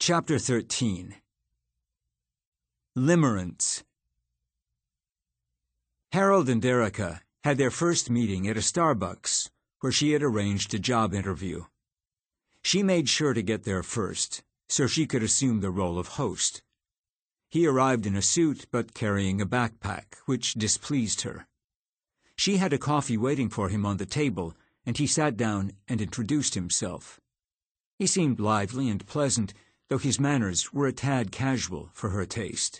Chapter 13. Limerence. Harold and Erica had their first meeting at a Starbucks, where she had arranged a job interview. She made sure to get there first, so she could assume the role of host. He arrived in a suit but carrying a backpack, which displeased her. She had a coffee waiting for him on the table, and he sat down and introduced himself. He seemed lively and pleasant, though his manners were a tad casual for her taste.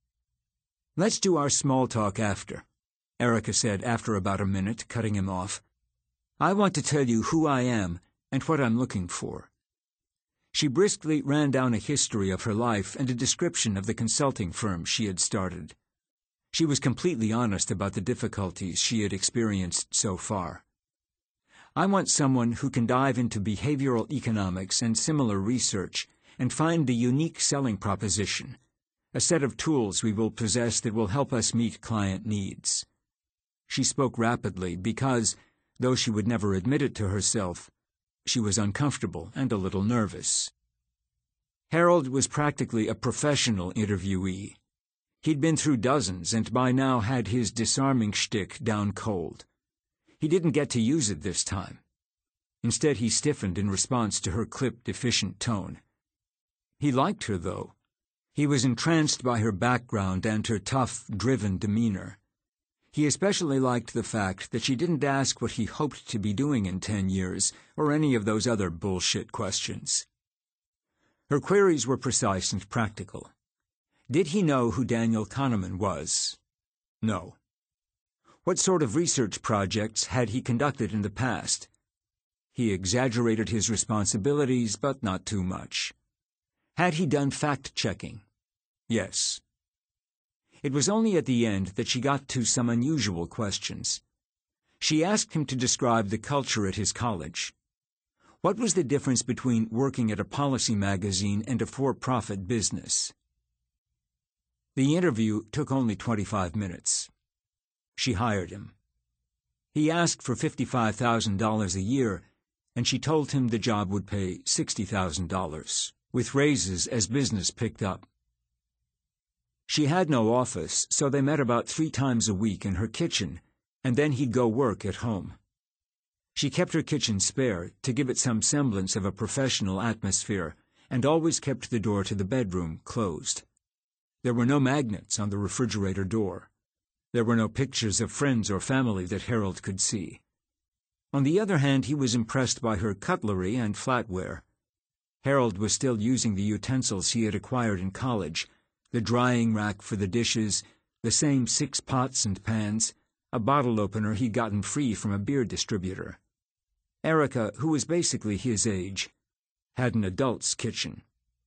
"Let's do our small talk after," Erica said after about a minute, cutting him off. "I want to tell you who I am and what I'm looking for." She briskly ran down a history of her life and a description of the consulting firm she had started. She was completely honest about the difficulties she had experienced so far. "I want someone who can dive into behavioral economics and similar research and find the unique selling proposition, a set of tools we will possess that will help us meet client needs." She spoke rapidly because, though she would never admit it to herself, she was uncomfortable and a little nervous. Harold was practically a professional interviewee. He'd been through dozens and by now had his disarming shtick down cold. He didn't get to use it this time. Instead, he stiffened in response to her clipped, efficient tone. He liked her, though. He was entranced by her background and her tough, driven demeanor. He especially liked the fact that she didn't ask what he hoped to be doing in 10 years, or any of those other bullshit questions. Her queries were precise and practical. Did he know who Daniel Kahneman was? No. What sort of research projects had he conducted in the past? He exaggerated his responsibilities, but not too much. Had he done fact-checking? Yes. It was only at the end that she got to some unusual questions. She asked him to describe the culture at his college. What was the difference between working at a policy magazine and a for-profit business? The interview took only 25 minutes. She hired him. He asked for $55,000 a year, and she told him the job would pay $60,000. With raises as business picked up. She had no office, so they met about 3 times a week in her kitchen, and then he'd go work at home. She kept her kitchen spare to give it some semblance of a professional atmosphere, and always kept the door to the bedroom closed. There were no magnets on the refrigerator door. There were no pictures of friends or family that Harold could see. On the other hand, he was impressed by her cutlery and flatware. Harold was still using the utensils he had acquired in college, the drying rack for the dishes, the same 6 pots and pans, a bottle opener he'd gotten free from a beer distributor. Erica, who was basically his age, had an adult's kitchen.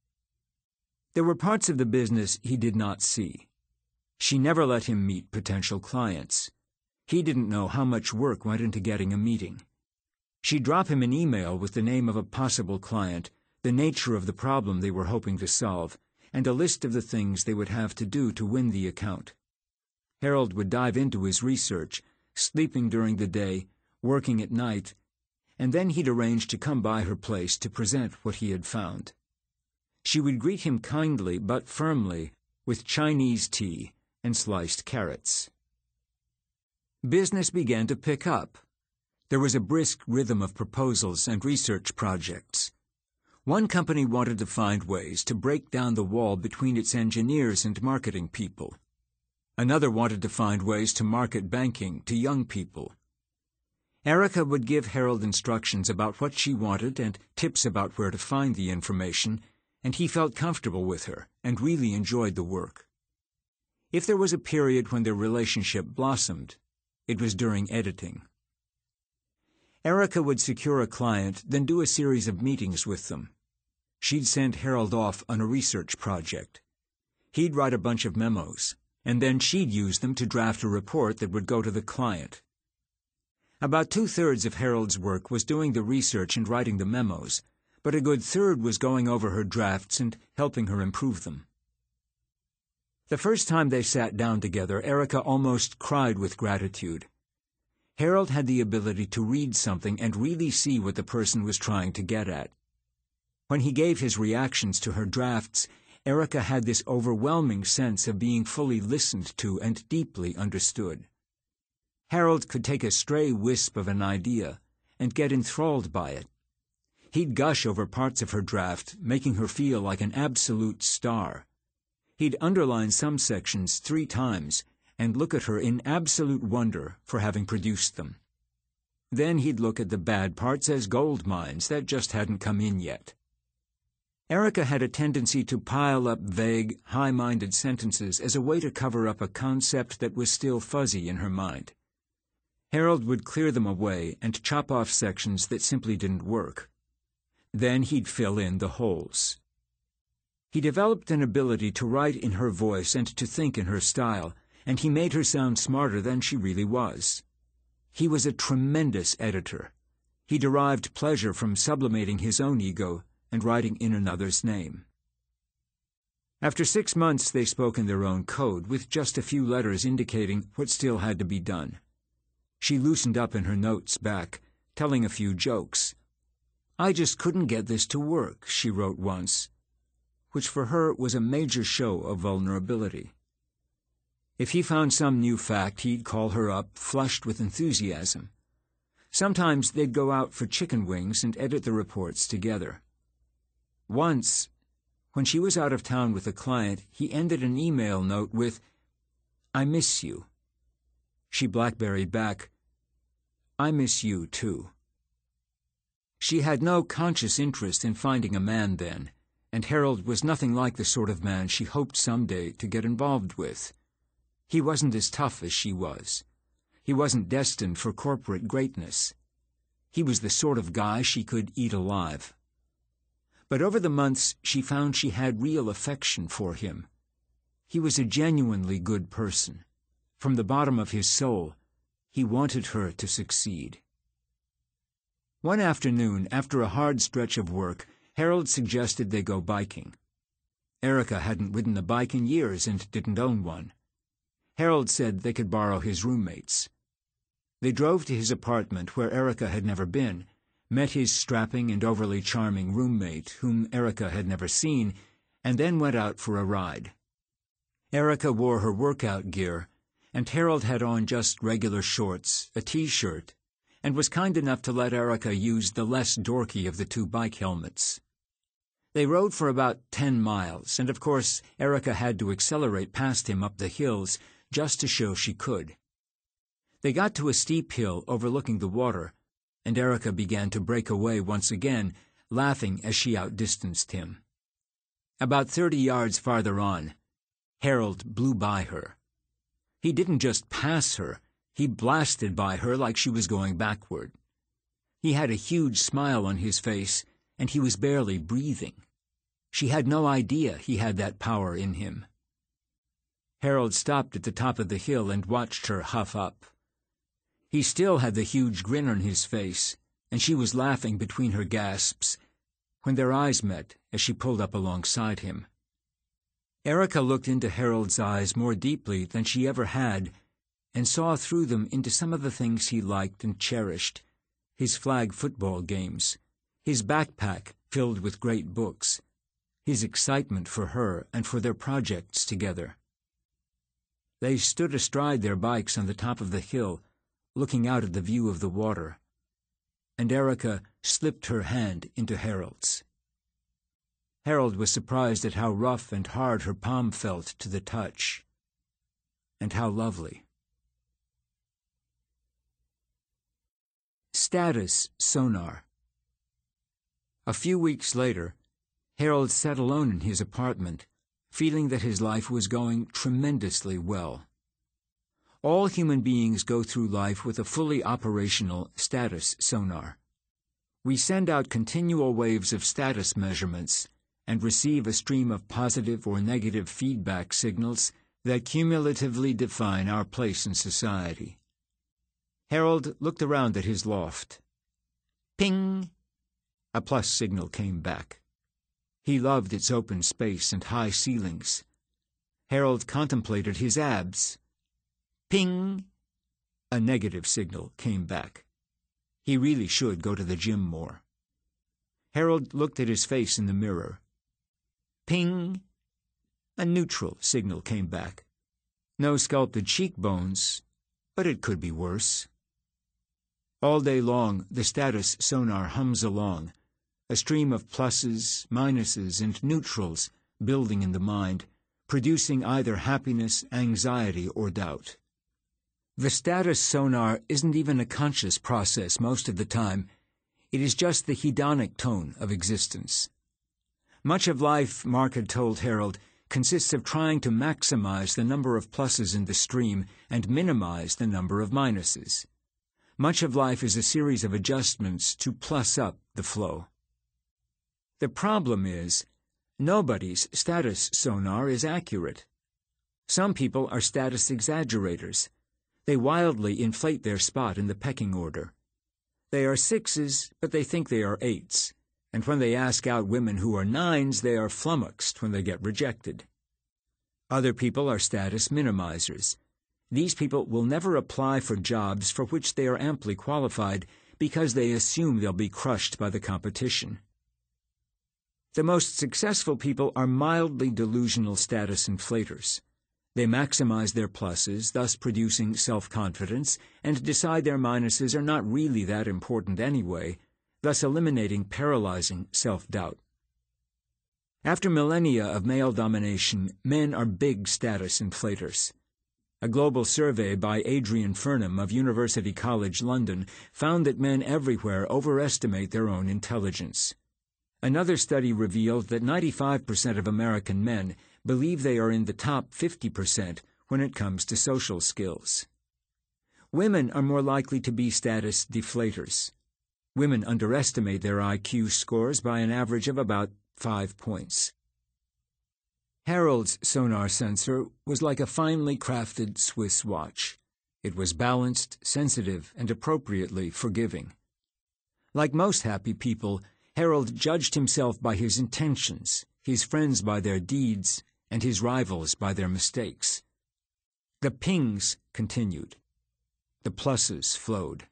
There were parts of the business he did not see. She never let him meet potential clients. He didn't know how much work went into getting a meeting. She'd drop him an email with the name of a possible client, the nature of the problem they were hoping to solve, and a list of the things they would have to do to win the account. Harold would dive into his research, sleeping during the day, working at night, and then he'd arrange to come by her place to present what he had found. She would greet him kindly but firmly with Chinese tea and sliced carrots. Business began to pick up. There was a brisk rhythm of proposals and research projects. One company wanted to find ways to break down the wall between its engineers and marketing people. Another wanted to find ways to market banking to young people. Erica would give Harold instructions about what she wanted and tips about where to find the information, and he felt comfortable with her and really enjoyed the work. If there was a period when their relationship blossomed, it was during editing. Erica would secure a client, then do a series of meetings with them. She'd send Harold off on a research project. He'd write a bunch of memos, and then she'd use them to draft a report that would go to the client. About 2/3 of Harold's work was doing the research and writing the memos, but a good third was going over her drafts and helping her improve them. The first time they sat down together, Erica almost cried with gratitude. Harold had the ability to read something and really see what the person was trying to get at. When he gave his reactions to her drafts, Erica had this overwhelming sense of being fully listened to and deeply understood. Harold could take a stray wisp of an idea and get enthralled by it. He'd gush over parts of her draft, making her feel like an absolute star. He'd underline some sections 3 times and look at her in absolute wonder for having produced them. Then he'd look at the bad parts as gold mines that just hadn't come in yet. Erica had a tendency to pile up vague, high-minded sentences as a way to cover up a concept that was still fuzzy in her mind. Harold would clear them away and chop off sections that simply didn't work. Then he'd fill in the holes. He developed an ability to write in her voice and to think in her style, and he made her sound smarter than she really was. He was a tremendous editor. He derived pleasure from sublimating his own ego and writing in another's name. After 6 months, they spoke in their own code, with just a few letters indicating what still had to be done. She loosened up in her notes back, telling a few jokes. "I just couldn't get this to work," she wrote once, which for her was a major show of vulnerability. If he found some new fact, he'd call her up, flushed with enthusiasm. Sometimes they'd go out for chicken wings and edit the reports together. Once, when she was out of town with a client, he ended an email note with, "I miss you." She blackberried back, "I miss you, too." She had no conscious interest in finding a man then, and Harold was nothing like the sort of man she hoped someday to get involved with. He wasn't as tough as she was. He wasn't destined for corporate greatness. He was the sort of guy she could eat alive. But over the months, she found she had real affection for him. He was a genuinely good person. From the bottom of his soul, he wanted her to succeed. One afternoon, after a hard stretch of work, Harold suggested they go biking. Erica hadn't ridden a bike in years and didn't own one. Harold said they could borrow his roommates. They drove to his apartment, where Erica had never been, met his strapping and overly charming roommate, whom Erica had never seen, and then went out for a ride. Erica wore her workout gear, and Harold had on just regular shorts, a T-shirt, and was kind enough to let Erica use the less dorky of the 2 bike helmets. They rode for about 10 miles, and of course Erica had to accelerate past him up the hills just to show she could. They got to a steep hill overlooking the water, and Erica began to break away once again, laughing as she outdistanced him. About 30 yards farther on, Harold blew by her. He didn't just pass her, he blasted by her like she was going backward. He had a huge smile on his face, and he was barely breathing. She had no idea he had that power in him. Harold stopped at the top of the hill and watched her huff up. He still had the huge grin on his face, and she was laughing between her gasps, when their eyes met as she pulled up alongside him. Erica looked into Harold's eyes more deeply than she ever had, and saw through them into some of the things he liked and cherished: his flag football games, his backpack filled with great books, his excitement for her and for their projects together. They stood astride their bikes on the top of the hill, looking out at the view of the water, and Erica slipped her hand into Harold's. Harold was surprised at how rough and hard her palm felt to the touch, and how lovely. Status sonar. A few weeks later, Harold sat alone in his apartment, feeling that his life was going tremendously well. All human beings go through life with a fully operational status sonar. We send out continual waves of status measurements and receive a stream of positive or negative feedback signals that cumulatively define our place in society. Harold looked around at his loft. Ping! A plus signal came back. He loved its open space and high ceilings. Harold contemplated his abs. Ping! A negative signal came back. He really should go to the gym more. Harold looked at his face in the mirror. Ping! A neutral signal came back. No sculpted cheekbones, but it could be worse. All day long, the status sonar hums along, a stream of pluses, minuses, and neutrals building in the mind, producing either happiness, anxiety, or doubt. The status sonar isn't even a conscious process most of the time. It is just the hedonic tone of existence. Much of life, Mark had told Harold, consists of trying to maximize the number of pluses in the stream and minimize the number of minuses. Much of life is a series of adjustments to plus up the flow. The problem is, nobody's status sonar is accurate. Some people are status exaggerators. They wildly inflate their spot in the pecking order. They are 6s, but they think they are 8s. And when they ask out women who are 9s, they are flummoxed when they get rejected. Other people are status minimizers. These people will never apply for jobs for which they are amply qualified because they assume they'll be crushed by the competition. The most successful people are mildly delusional status inflators. They maximize their pluses, thus producing self-confidence, and decide their minuses are not really that important anyway, thus eliminating paralyzing self-doubt. After millennia of male domination, men are big status inflators. A global survey by Adrian Furnham of University College London found that men everywhere overestimate their own intelligence. Another study revealed that 95% of American men believe they are in the top 50% when it comes to social skills. Women are more likely to be status deflators. Women underestimate their IQ scores by an average of about 5 points. Harold's sonar sensor was like a finely crafted Swiss watch. It was balanced, sensitive, and appropriately forgiving. Like most happy people, Harold judged himself by his intentions, his friends by their deeds, and his rivals by their mistakes. The pings continued. The pluses flowed.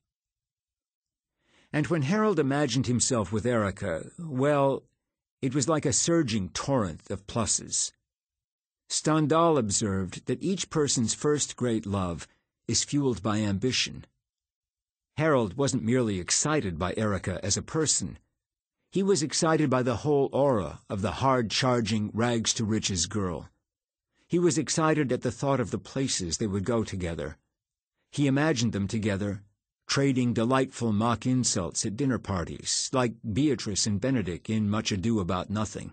And when Harold imagined himself with Erica, well, it was like a surging torrent of pluses. Stendhal observed that each person's first great love is fueled by ambition. Harold wasn't merely excited by Erica as a person. He was excited by the whole aura of the hard-charging, rags-to-riches girl. He was excited at the thought of the places they would go together. He imagined them together, trading delightful mock insults at dinner parties, like Beatrice and Benedict in Much Ado About Nothing.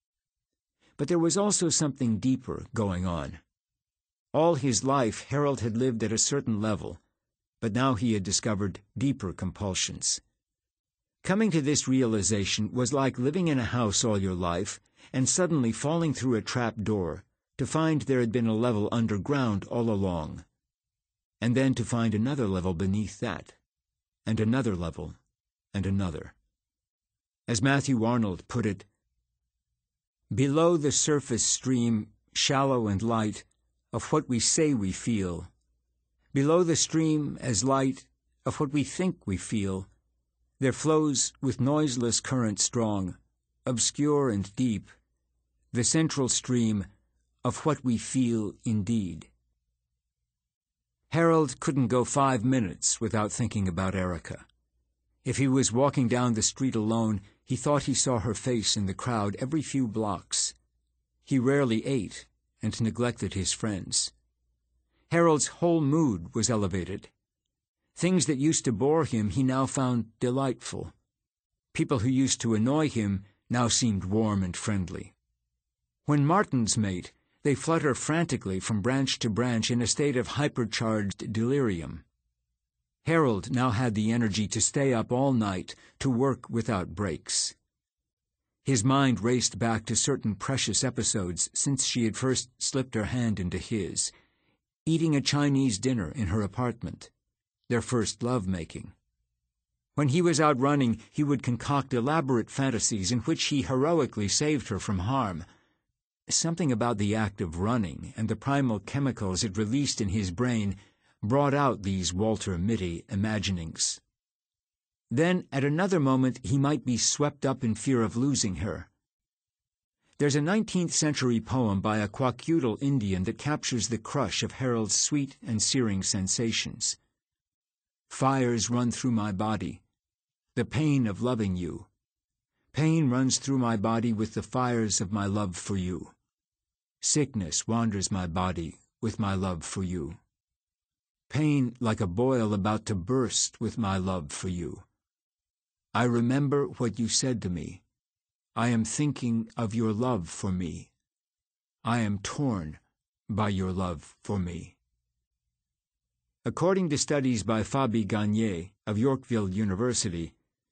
But there was also something deeper going on. All his life, Harold had lived at a certain level, but now he had discovered deeper compulsions. Coming to this realization was like living in a house all your life and suddenly falling through a trap door to find there had been a level underground all along, and then to find another level beneath that, and another level, and another. As Matthew Arnold put it, below the surface stream, shallow and light, of what we say we feel, below the stream as light of what we think we feel, there flows with noiseless current strong, obscure and deep, the central stream of what we feel indeed. Harold couldn't go 5 minutes without thinking about Erica. If he was walking down the street alone, he thought he saw her face in the crowd every few blocks. He rarely ate and neglected his friends. Harold's whole mood was elevated. Things that used to bore him he now found delightful. People who used to annoy him now seemed warm and friendly. When martins mate, they flutter frantically from branch to branch in a state of hypercharged delirium. Harold now had the energy to stay up all night, to work without breaks. His mind raced back to certain precious episodes since she had first slipped her hand into his, eating a Chinese dinner in her apartment, their first love-making. When he was out running, he would concoct elaborate fantasies in which he heroically saved her from harm. Something about the act of running and the primal chemicals it released in his brain brought out these Walter Mitty imaginings. Then, at another moment, he might be swept up in fear of losing her. There's a 19th century poem by a Kwakiutl Indian that captures the crush of Harold's sweet and searing sensations. Fires run through my body, the pain of loving you. Pain runs through my body with the fires of my love for you. Sickness wanders my body with my love for you. Pain like a boil about to burst with my love for you. I remember what you said to me. I am thinking of your love for me. I am torn by your love for me. According to studies by Fabi Gagne of Yorkville University,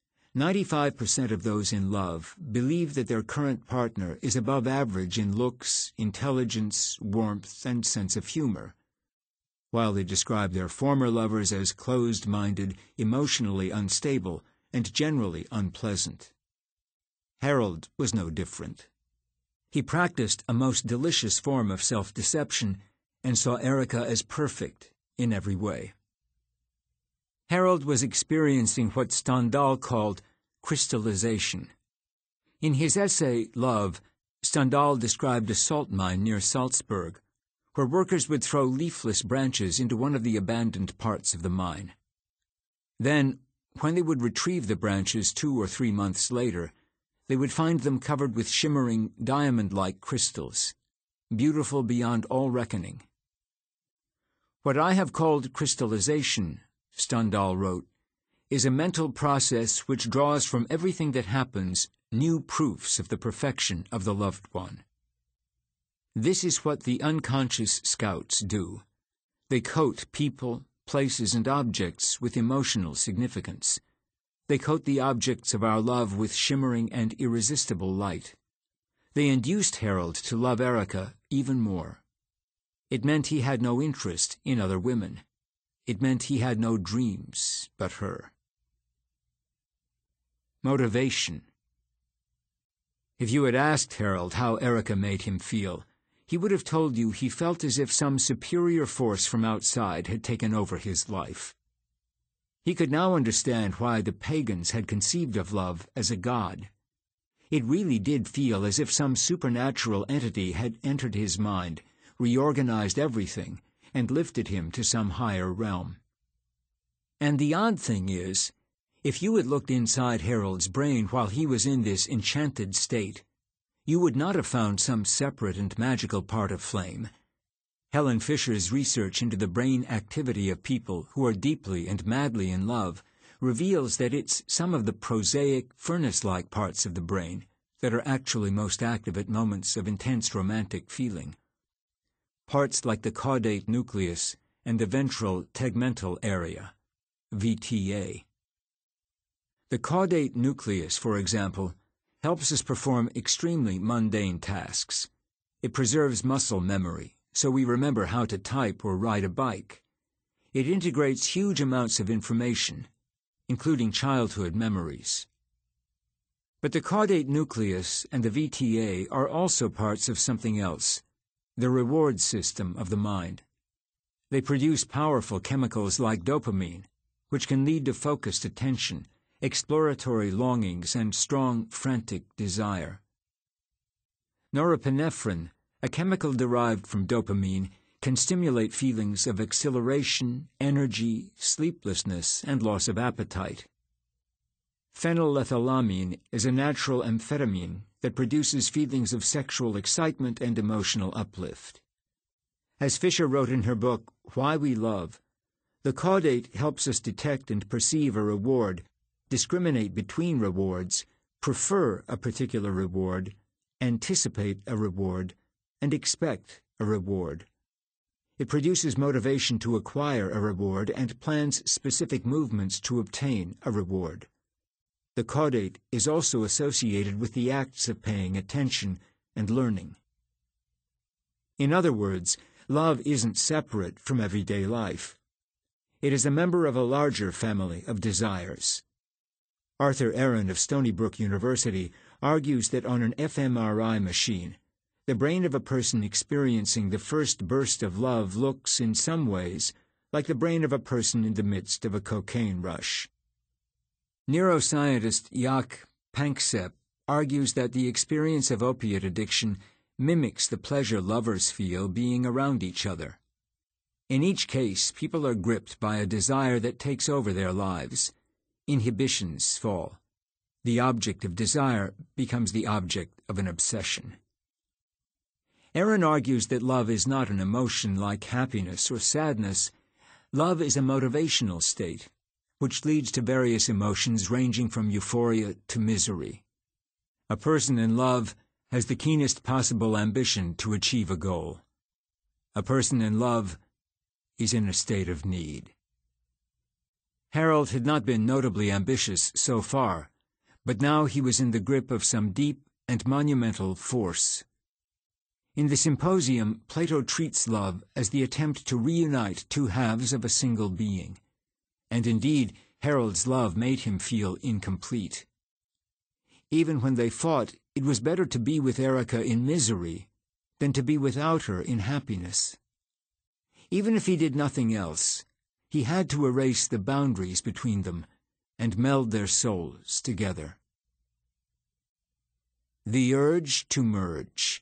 95% of those in love believe that their current partner is above average in looks, intelligence, warmth, and sense of humor, while they describe their former lovers as closed-minded, emotionally unstable, and generally unpleasant. Harold was no different. He practiced a most delicious form of self-deception and saw Erica as perfect in every way. Harold was experiencing what Stendhal called crystallization. In his essay, Love, Stendhal described a salt mine near Salzburg, where workers would throw leafless branches into one of the abandoned parts of the mine. Then, when they would retrieve the branches 2 or 3 months later, they would find them covered with shimmering, diamond-like crystals, beautiful beyond all reckoning. What I have called crystallization, Stendhal wrote, is a mental process which draws from everything that happens new proofs of the perfection of the loved one. This is what the unconscious scouts do. They coat people, places, and objects with emotional significance. They coat the objects of our love with shimmering and irresistible light. They induced Harold to love Erica even more. It meant he had no interest in other women. It meant he had no dreams but her. Motivation. If you had asked Harold how Erica made him feel, he would have told you he felt as if some superior force from outside had taken over his life. He could now understand why the pagans had conceived of love as a god. It really did feel as if some supernatural entity had entered his mind, reorganized everything, and lifted him to some higher realm. And the odd thing is, if you had looked inside Harold's brain while he was in this enchanted state, you would not have found some separate and magical part of flame. Helen Fisher's research into the brain activity of people who are deeply and madly in love reveals that it's some of the prosaic, furnace-like parts of the brain that are actually most active at moments of intense romantic feeling. Parts like the caudate nucleus and the ventral tegmental area, VTA. The caudate nucleus, for example, helps us perform extremely mundane tasks. It preserves muscle memory, so we remember how to type or ride a bike. It integrates huge amounts of information, including childhood memories. But the caudate nucleus and the VTA are also parts of something else, the reward system of the mind. They produce powerful chemicals like dopamine, which can lead to focused attention, exploratory longings, and strong, frantic desire. Norepinephrine, a chemical derived from dopamine, can stimulate feelings of exhilaration, energy, sleeplessness, and loss of appetite. Phenylethylamine is a natural amphetamine that produces feelings of sexual excitement and emotional uplift. As Fisher wrote in her book, Why We Love, the caudate helps us detect and perceive a reward, discriminate between rewards, prefer a particular reward, anticipate a reward, and expect a reward. It produces motivation to acquire a reward and plans specific movements to obtain a reward. The caudate is also associated with the acts of paying attention and learning. In other words, love isn't separate from everyday life. It is a member of a larger family of desires. Arthur Aaron of Stony Brook University argues that on an fMRI machine, the brain of a person experiencing the first burst of love looks, in some ways, like the brain of a person in the midst of a cocaine rush. Neuroscientist Jaak Panksepp argues that the experience of opiate addiction mimics the pleasure lovers feel being around each other. In each case, people are gripped by a desire that takes over their lives. Inhibitions fall. The object of desire becomes the object of an obsession. Aaron argues that love is not an emotion like happiness or sadness. Love is a motivational state, which leads to various emotions ranging from euphoria to misery. A person in love has the keenest possible ambition to achieve a goal. A person in love is in a state of need. Harold had not been notably ambitious so far, but now he was in the grip of some deep and monumental force. In the Symposium, Plato treats love as the attempt to reunite two halves of a single being, and indeed, Harold's love made him feel incomplete. Even when they fought, it was better to be with Erica in misery than to be without her in happiness. Even if he did nothing else, he had to erase the boundaries between them and meld their souls together. The urge to merge.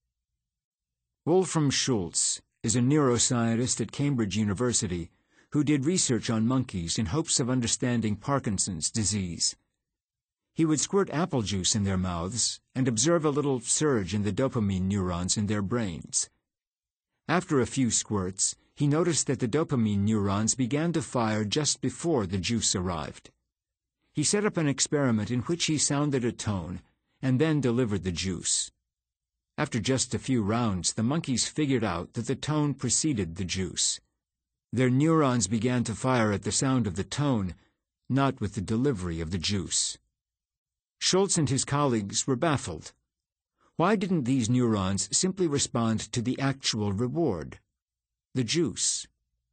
Wolfram Schultz is a neuroscientist at Cambridge University who did research on monkeys in hopes of understanding Parkinson's disease. He would squirt apple juice in their mouths and observe a little surge in the dopamine neurons in their brains. After a few squirts, he noticed that the dopamine neurons began to fire just before the juice arrived. He set up an experiment in which he sounded a tone and then delivered the juice. After just a few rounds, the monkeys figured out that the tone preceded the juice. Their neurons began to fire at the sound of the tone, not with the delivery of the juice. Schultz and his colleagues were baffled. Why didn't these neurons simply respond to the actual reward, the juice?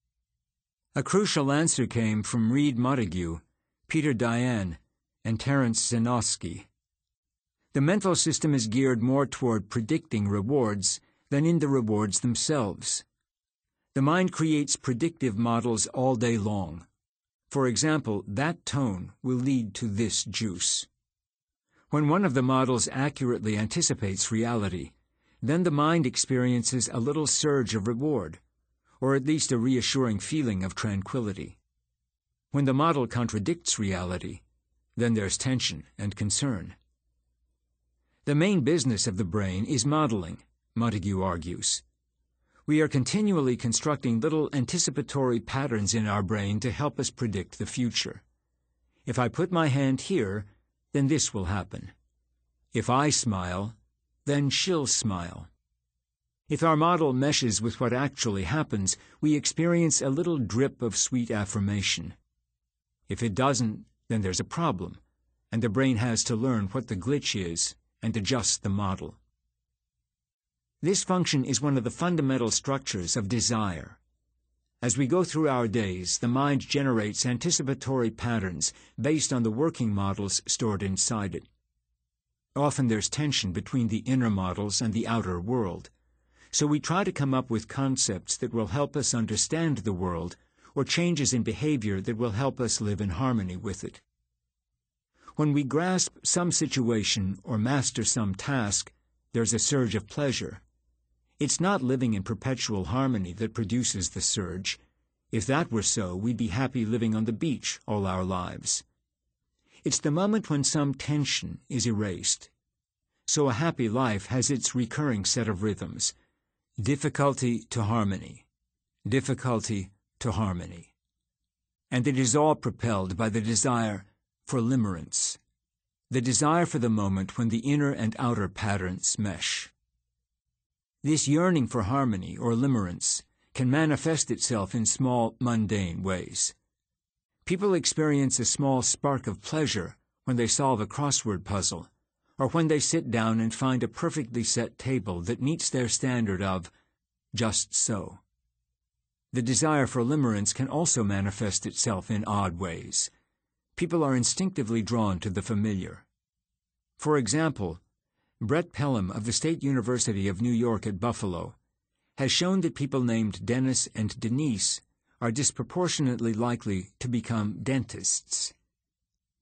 A crucial answer came from Reed Montague, Peter Dayan, and Terence Zinovsky. The mental system is geared more toward predicting rewards than in the rewards themselves. The mind creates predictive models all day long. For example, that tone will lead to this juice. When one of the models accurately anticipates reality, then the mind experiences a little surge of reward, or at least a reassuring feeling of tranquility. When the model contradicts reality, then there's tension and concern. The main business of the brain is modeling, Montague argues. We are continually constructing little anticipatory patterns in our brain to help us predict the future. If I put my hand here, then this will happen. If I smile, then she'll smile. If our model meshes with what actually happens, we experience a little drip of sweet affirmation. If it doesn't, then there's a problem, and the brain has to learn what the glitch is and adjust the model. This function is one of the fundamental structures of desire. As we go through our days, the mind generates anticipatory patterns based on the working models stored inside it. Often there's tension between the inner models and the outer world, so we try to come up with concepts that will help us understand the world or changes in behavior that will help us live in harmony with it. When we grasp some situation or master some task, there's a surge of pleasure. It's not living in perpetual harmony that produces the surge. If that were so, we'd be happy living on the beach all our lives. It's the moment when some tension is erased. So a happy life has its recurring set of rhythms: difficulty to harmony, difficulty to harmony. And it is all propelled by the desire for limerence, the desire for the moment when the inner and outer patterns mesh. This yearning for harmony or limerence can manifest itself in small, mundane ways. People experience a small spark of pleasure when they solve a crossword puzzle, or when they sit down and find a perfectly set table that meets their standard of just so. The desire for limerence can also manifest itself in odd ways. People are instinctively drawn to the familiar. For example, Brett Pelham of the State University of New York at Buffalo has shown that people named Dennis and Denise are disproportionately likely to become dentists.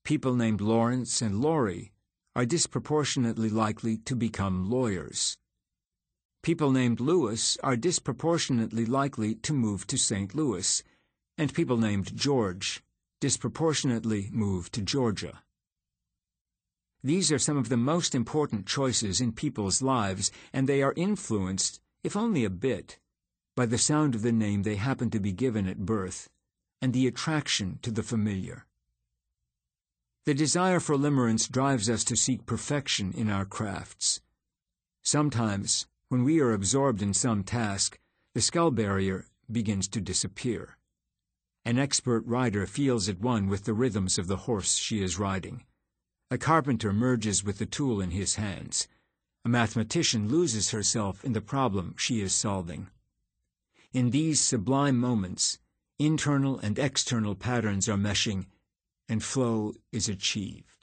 People named Lawrence and Laurie are disproportionately likely to become lawyers. People named Lewis are disproportionately likely to move to St. Louis, and people named George disproportionately move to Georgia. These are some of the most important choices in people's lives, and they are influenced, if only a bit, by the sound of the name they happen to be given at birth and the attraction to the familiar. The desire for limerence drives us to seek perfection in our crafts. Sometimes, when we are absorbed in some task, the skull barrier begins to disappear. An expert rider feels at one with the rhythms of the horse she is riding. A carpenter merges with the tool in his hands. A mathematician loses herself in the problem she is solving. In these sublime moments, internal and external patterns are meshing, and flow is achieved.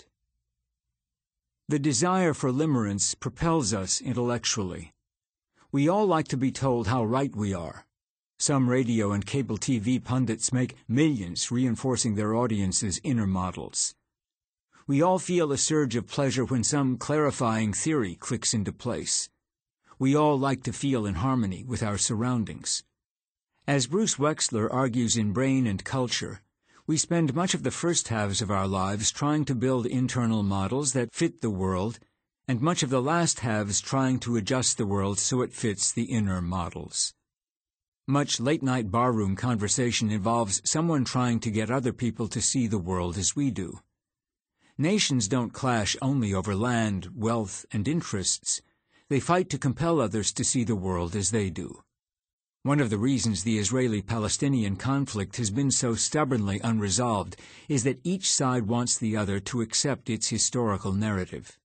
The desire for limerence propels us intellectually. We all like to be told how right we are. Some radio and cable TV pundits make millions reinforcing their audience's inner models. We all feel a surge of pleasure when some clarifying theory clicks into place. We all like to feel in harmony with our surroundings. As Bruce Wexler argues in Brain and Culture, we spend much of the first halves of our lives trying to build internal models that fit the world, and much of the last halves trying to adjust the world so it fits the inner models. Much late-night barroom conversation involves someone trying to get other people to see the world as we do. Nations don't clash only over land, wealth, and interests. They fight to compel others to see the world as they do. One of the reasons the Israeli-Palestinian conflict has been so stubbornly unresolved is that each side wants the other to accept its historical narrative.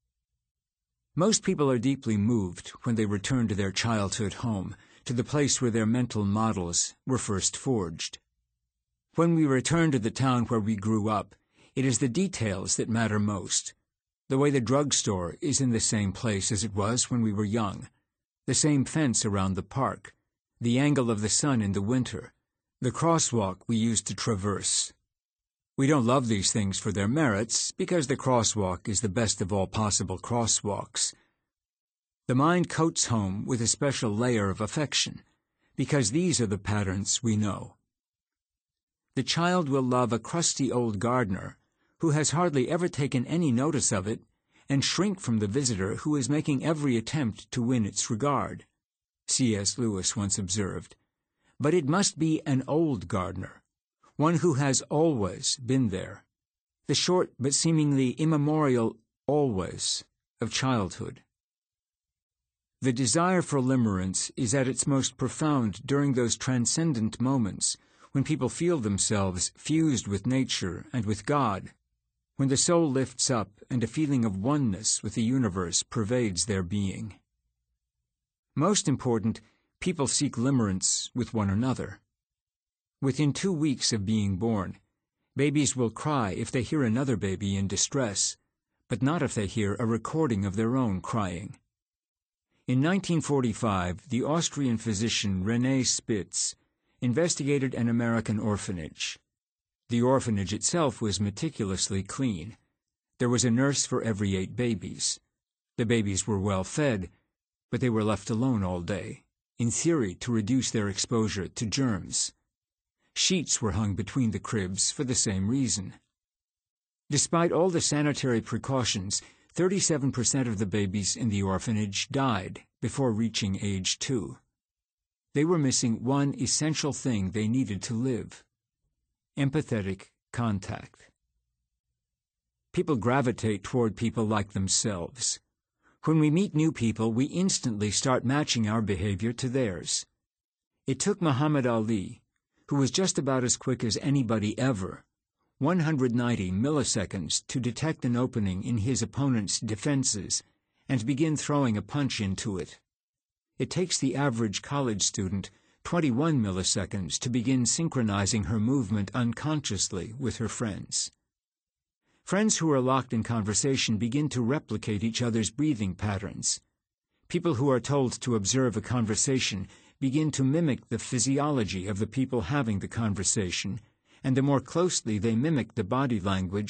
Most people are deeply moved when they return to their childhood home, to the place where their mental models were first forged. When we return to the town where we grew up, it is the details that matter most. The way the drugstore is in the same place as it was when we were young, the same fence around the park, the angle of the sun in the winter, the crosswalk we used to traverse. We don't love these things for their merits, because the crosswalk is the best of all possible crosswalks. The mind coats home with a special layer of affection, because these are the patterns we know. The child will love a crusty old gardener who has hardly ever taken any notice of it, and shrink from the visitor who is making every attempt to win its regard. C.S. Lewis once observed, but it must be an old gardener, one who has always been there, the short but seemingly immemorial always of childhood. The desire for limerence is at its most profound during those transcendent moments when people feel themselves fused with nature and with God, when the soul lifts up and a feeling of oneness with the universe pervades their being. Most important, people seek limerence with one another. Within 2 weeks of being born, babies will cry if they hear another baby in distress, but not if they hear a recording of their own crying. In 1945, the Austrian physician René Spitz investigated an American orphanage. The orphanage itself was meticulously clean. There was a nurse for every 8 babies. The babies were well fed, but they were left alone all day, in theory to reduce their exposure to germs. Sheets were hung between the cribs for the same reason. Despite all the sanitary precautions, 37% of the babies in the orphanage died before reaching age 2. They were missing one essential thing they needed to live: empathetic contact. People gravitate toward people like themselves. When we meet new people, we instantly start matching our behavior to theirs. It took Muhammad Ali, who was just about as quick as anybody ever, 190 milliseconds to detect an opening in his opponent's defenses and begin throwing a punch into it. It takes the average college student 21 milliseconds to begin synchronizing her movement unconsciously with her friends. Friends who are locked in conversation begin to replicate each other's breathing patterns. People who are told to observe a conversation begin to mimic the physiology of the people having the conversation, and the more closely they mimic the body language,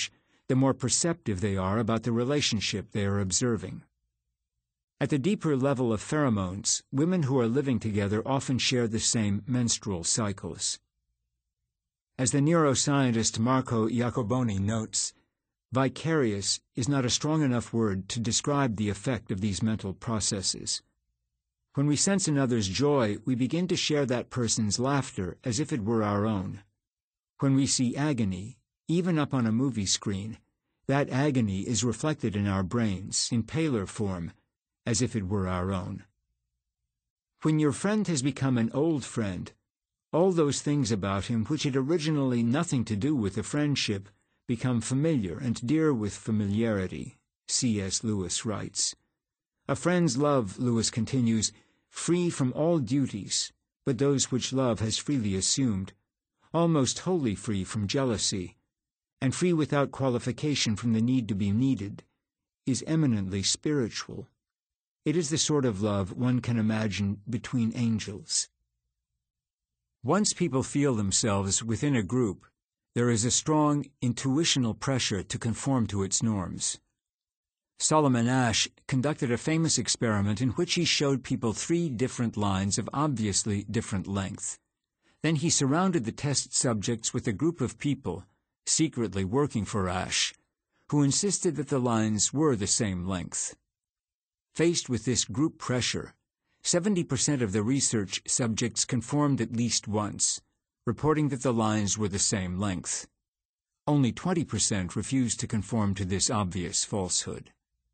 the more perceptive they are about the relationship they are observing. At the deeper level of pheromones, women who are living together often share the same menstrual cycles. As the neuroscientist Marco Iacoboni notes, vicarious is not a strong enough word to describe the effect of these mental processes. When we sense another's joy, we begin to share that person's laughter as if it were our own. When we see agony, even up on a movie screen, that agony is reflected in our brains, in paler form, as if it were our own. When your friend has become an old friend, all those things about him which had originally nothing to do with the friendship become familiar and dear with familiarity, C.S. Lewis writes. A friend's love, Lewis continues, free from all duties, but those which love has freely assumed, almost wholly free from jealousy, and free without qualification from the need to be needed, is eminently spiritual. It is the sort of love one can imagine between angels. Once people feel themselves within a group, there is a strong intuitional pressure to conform to its norms. Solomon Asch conducted a famous experiment in which he showed people 3 different lines of obviously different length. Then he surrounded the test subjects with a group of people, secretly working for Asch, who insisted that the lines were the same length. Faced with this group pressure, 70% of the research subjects conformed at least once, reporting that the lines were the same length. Only 20% refused to conform to this obvious falsehood.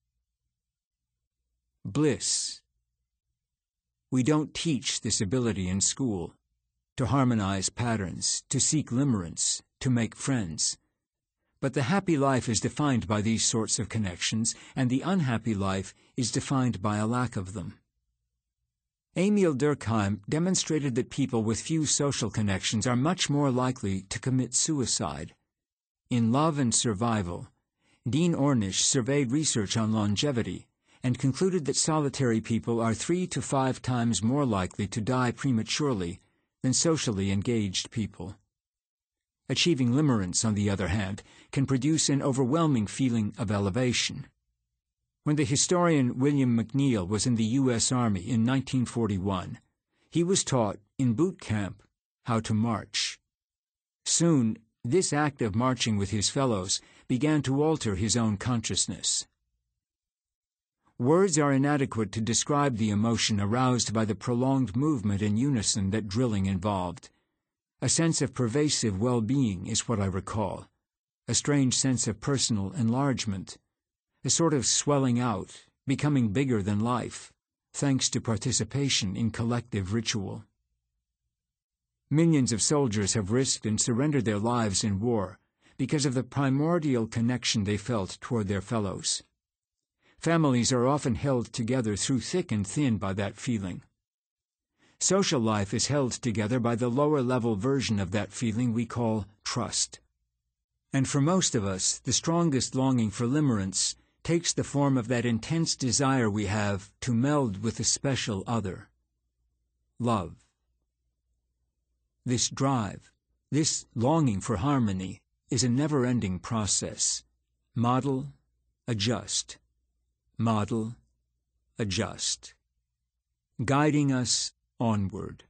Bliss. We don't teach this ability in school, to harmonize patterns, to seek limerence, to make friends. But the happy life is defined by these sorts of connections, and the unhappy life is defined by a lack of them. Emil Durkheim demonstrated that people with few social connections are much more likely to commit suicide. In Love and Survival, Dean Ornish surveyed research on longevity and concluded that solitary people are 3 to 5 times more likely to die prematurely than socially engaged people. Achieving limerence, on the other hand, can produce an overwhelming feeling of elevation. When the historian William McNeill was in the U.S. Army in 1941, he was taught, in boot camp, how to march. Soon, this act of marching with his fellows began to alter his own consciousness. Words are inadequate to describe the emotion aroused by the prolonged movement in unison that drilling involved. A sense of pervasive well-being is what I recall, a strange sense of personal enlargement, a sort of swelling out, becoming bigger than life, thanks to participation in collective ritual. Millions of soldiers have risked and surrendered their lives in war because of the primordial connection they felt toward their fellows. Families are often held together through thick and thin by that feeling. Social life is held together by the lower-level version of that feeling we call trust. And for most of us, the strongest longing for limerence takes the form of that intense desire we have to meld with a special other. Love. This drive, this longing for harmony, is a never-ending process. Model, adjust. Model, adjust. Guiding us onward.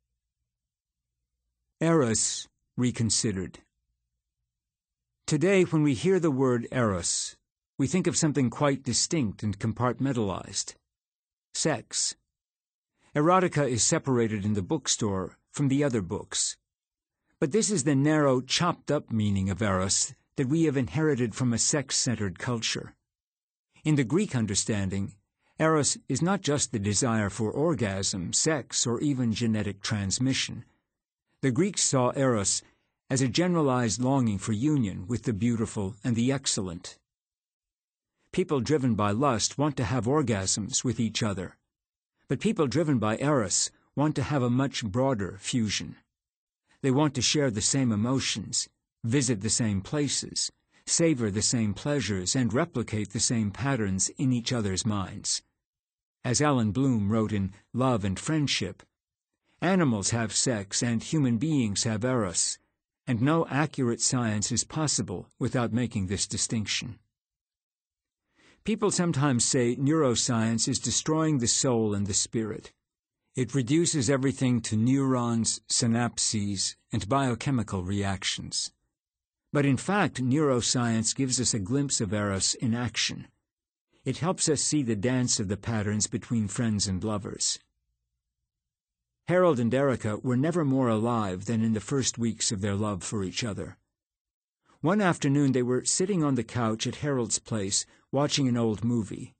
Eros reconsidered. Today, when we hear the word eros, we think of something quite distinct and compartmentalized. Sex. Erotica is separated in the bookstore from the other books. But this is the narrow, chopped-up meaning of eros that we have inherited from a sex-centered culture. In the Greek understanding, eros is not just the desire for orgasm, sex, or even genetic transmission. The Greeks saw eros as a generalized longing for union with the beautiful and the excellent. People driven by lust want to have orgasms with each other, but people driven by eros want to have a much broader fusion. They want to share the same emotions, visit the same places, savor the same pleasures, and replicate the same patterns in each other's minds. As Alan Bloom wrote in Love and Friendship, animals have sex and human beings have eros, and no accurate science is possible without making this distinction. People sometimes say neuroscience is destroying the soul and the spirit. It reduces everything to neurons, synapses, and biochemical reactions. But in fact, neuroscience gives us a glimpse of Eros in action. It helps us see the dance of the patterns between friends and lovers. Harold and Erica were never more alive than in the first weeks of their love for each other. One afternoon they were sitting on the couch at Harold's place, watching an old movie.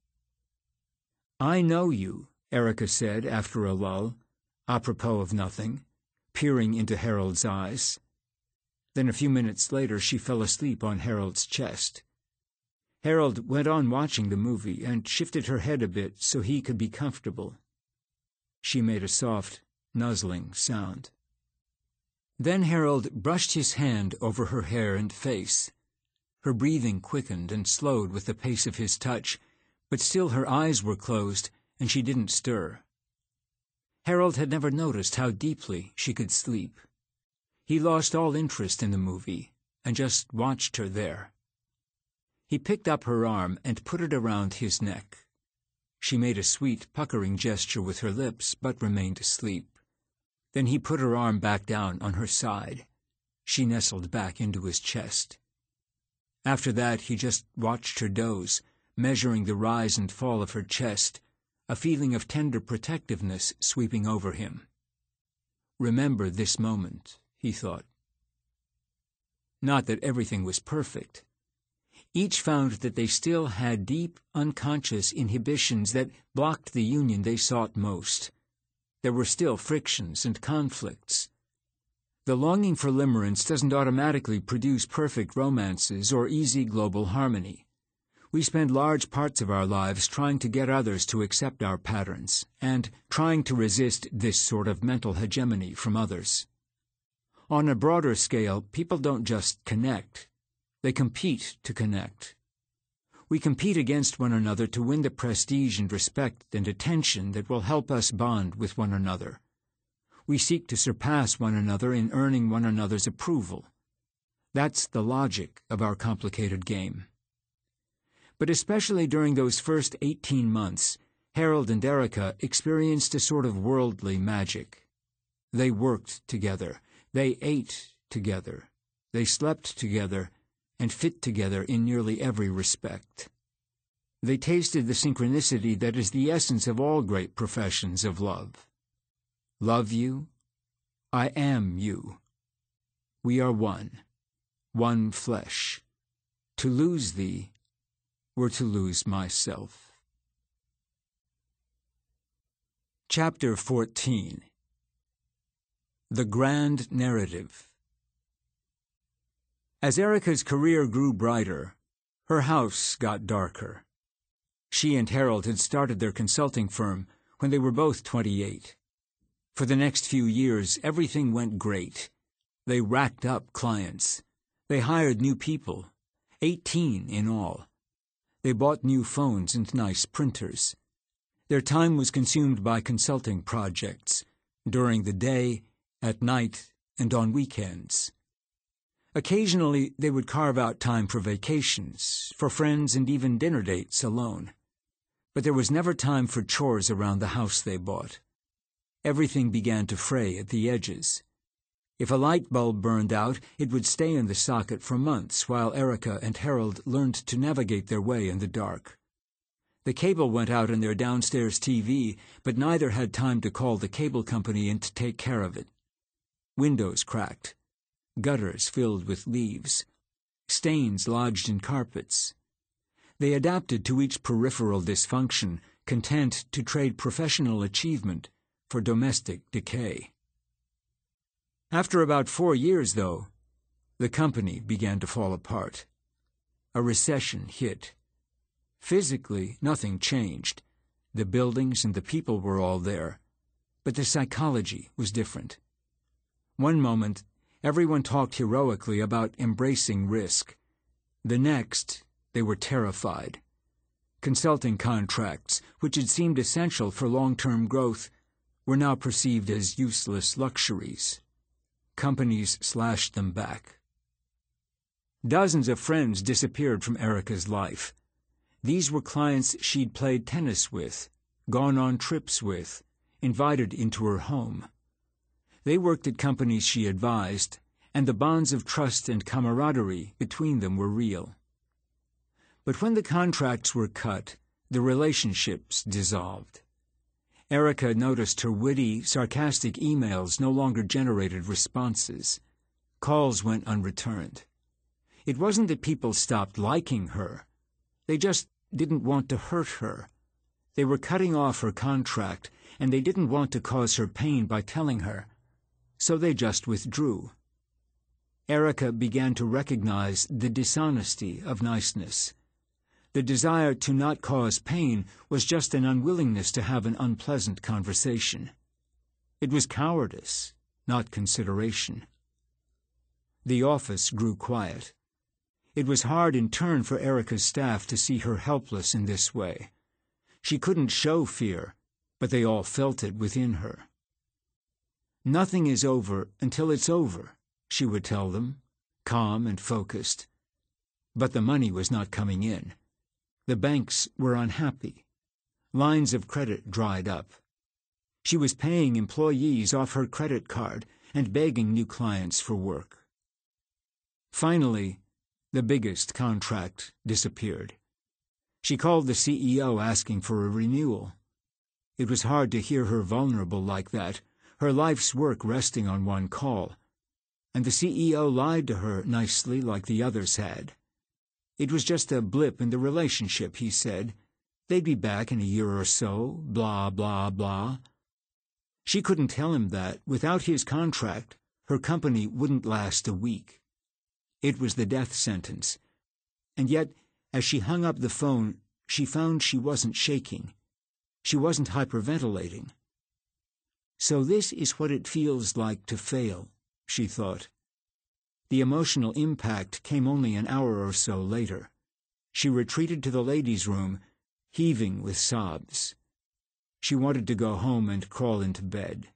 "I know you," Erica said after a lull, apropos of nothing, peering into Harold's eyes. Then a few minutes later she fell asleep on Harold's chest. Harold went on watching the movie and shifted her head a bit so he could be comfortable. She made a soft, nuzzling sound. Then Harold brushed his hand over her hair and face. Her breathing quickened and slowed with the pace of his touch, but still her eyes were closed and she didn't stir. Harold had never noticed how deeply she could sleep. He lost all interest in the movie and just watched her there. He picked up her arm and put it around his neck. She made a sweet, puckering gesture with her lips, but remained asleep. Then he put her arm back down on her side. She nestled back into his chest. After that, he just watched her doze, measuring the rise and fall of her chest, a feeling of tender protectiveness sweeping over him. Remember this moment, he thought. Not that everything was perfect. Each found that they still had deep, unconscious inhibitions that blocked the union they sought most. There were still frictions and conflicts. The longing for limerence doesn't automatically produce perfect romances or easy global harmony. We spend large parts of our lives trying to get others to accept our patterns and trying to resist this sort of mental hegemony from others. On a broader scale, people don't just connect. They compete to connect. We compete against one another to win the prestige and respect and attention that will help us bond with one another. We seek to surpass one another in earning one another's approval. That's the logic of our complicated game. But especially during those first 18 months, Harold and Erica experienced a sort of worldly magic. They worked together. They ate together. They slept together and fit together in nearly every respect. They tasted the synchronicity that is the essence of all great professions of love. Love you, I am you. We are one flesh. To lose thee were to lose myself. Chapter 14. The Grand Narrative. As Erica's career grew brighter, her house got darker. She and Harold had started their consulting firm when they were both 28. For the next few years, everything went great. They racked up clients. They hired new people, 18 in all. They bought new phones and nice printers. Their time was consumed by consulting projects, during the day, at night, and on weekends. Occasionally, they would carve out time for vacations, for friends, and even dinner dates alone. But there was never time for chores around the house they bought. Everything began to fray at the edges. If a light bulb burned out, it would stay in the socket for months while Erica and Harold learned to navigate their way in the dark. The cable went out in their downstairs TV, but neither had time to call the cable company in to take care of it. Windows cracked. Gutters filled with leaves. Stains lodged in carpets. They adapted to each peripheral dysfunction, content to trade professional achievement for domestic decay. After about 4 years, though, the company began to fall apart. A recession hit. Physically, nothing changed. The buildings and the people were all there. But the psychology was different. One moment, everyone talked heroically about embracing risk. The next, they were terrified. Consulting contracts, which had seemed essential for long-term growth, were now perceived as useless luxuries. companies slashed them back. Dozens of friends disappeared from Erica's life. These were clients she'd played tennis with, gone on trips with, invited into her home. They worked at companies she advised, and the bonds of trust and camaraderie between them were real. But when the contracts were cut, the relationships dissolved. Erica noticed her witty, sarcastic emails no longer generated responses. Calls went unreturned. It wasn't that people stopped liking her. They just didn't want to hurt her. They were cutting off her contract, and they didn't want to cause her pain by telling her. So they just withdrew. Erica began to recognize the dishonesty of niceness. The desire to not cause pain was just an unwillingness to have an unpleasant conversation. It was cowardice, not consideration. The office grew quiet. It was hard in turn for Erica's staff to see her helpless in this way. She couldn't show fear, but they all felt it within her. "Nothing is over until it's over," she would tell them, calm and focused. But the money was not coming in. The banks were unhappy. Lines of credit dried up. She was paying employees off her credit card and begging new clients for work. Finally, the biggest contract disappeared. She called the CEO asking for a renewal. It was hard to hear her vulnerable like that, her life's work resting on one call. And the CEO lied to her nicely like the others had. It was just a blip in the relationship, he said. They'd be back in a year or so, blah, blah, blah. She couldn't tell him that, without his contract, her company wouldn't last a week. It was the death sentence. And yet, as she hung up the phone, she found she wasn't shaking. She wasn't hyperventilating. So this is what it feels like to fail, she thought. The emotional impact came only an hour or so later. She retreated to the ladies' room, heaving with sobs. She wanted to go home and crawl into bed.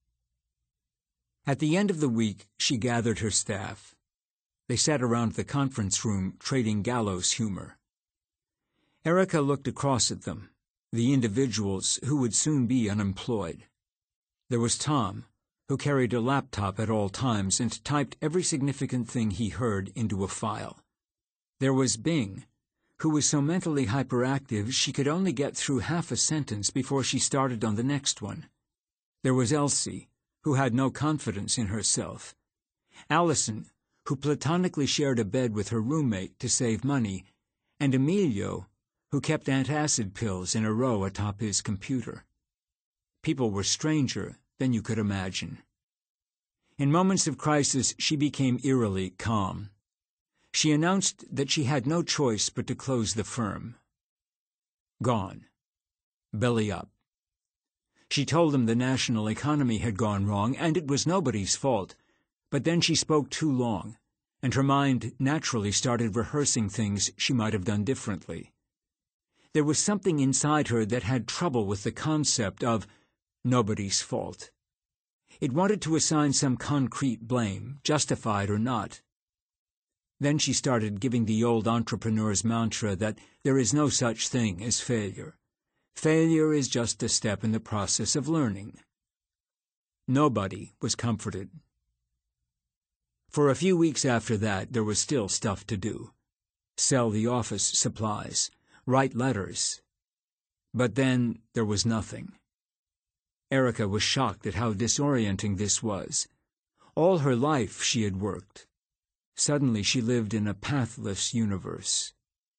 At the end of the week, she gathered her staff. They sat around the conference room, trading gallows humor. Erica looked across at them, the individuals who would soon be unemployed. There was Tom, who carried a laptop at all times and typed every significant thing he heard into a file. There was Bing, who was so mentally hyperactive she could only get through half a sentence before she started on the next one. There was Elsie, who had no confidence in herself. Allison, who platonically shared a bed with her roommate to save money, and Emilio, who kept antacid pills in a row atop his computer. People were stranger than you could imagine. In moments of crisis, she became eerily calm. She announced that she had no choice but to close the firm. Gone. Belly up. She told them the national economy had gone wrong, and it was nobody's fault. But then she spoke too long, and her mind naturally started rehearsing things she might have done differently. There was something inside her that had trouble with the concept of nobody's fault. It wanted to assign some concrete blame, justified or not. Then she started giving the old entrepreneur's mantra that there is no such thing as failure. Failure is just a step in the process of learning. Nobody was comforted. For a few weeks after that, there was still stuff to do. Sell the office supplies, write letters. But then there was nothing. Erica was shocked at how disorienting this was. All her life she had worked. Suddenly she lived in a pathless universe.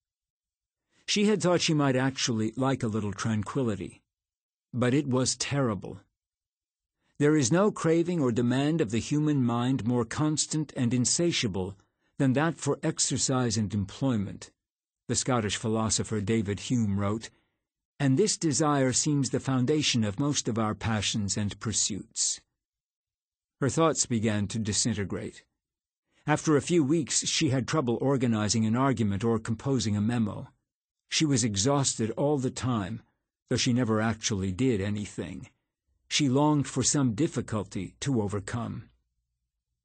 She had thought she might actually like a little tranquility. But it was terrible. There is no craving or demand of the human mind more constant and insatiable than that for exercise and employment, the Scottish philosopher David Hume wrote, and this desire seems the foundation of most of our passions and pursuits. Her thoughts began to disintegrate. After a few weeks, she had trouble organizing an argument or composing a memo. She was exhausted all the time, though she never actually did anything. She longed for some difficulty to overcome.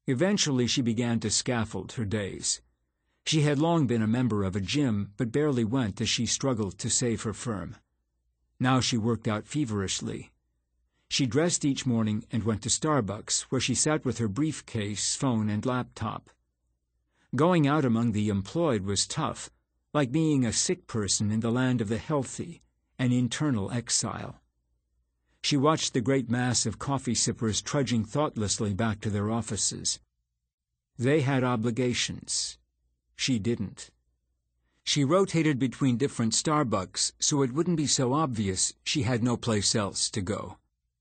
Eventually she began to scaffold her days. She had long been a member of a gym, but barely went as she struggled to save her firm. Now she worked out feverishly. She dressed each morning and went to Starbucks, where she sat with her briefcase, phone, and laptop. Going out among the employed was tough, like being a sick person in the land of the healthy, an internal exile. She watched the great mass of coffee sippers trudging thoughtlessly back to their offices. They had obligations. She didn't. She rotated between different Starbucks so it wouldn't be so obvious she had no place else to go.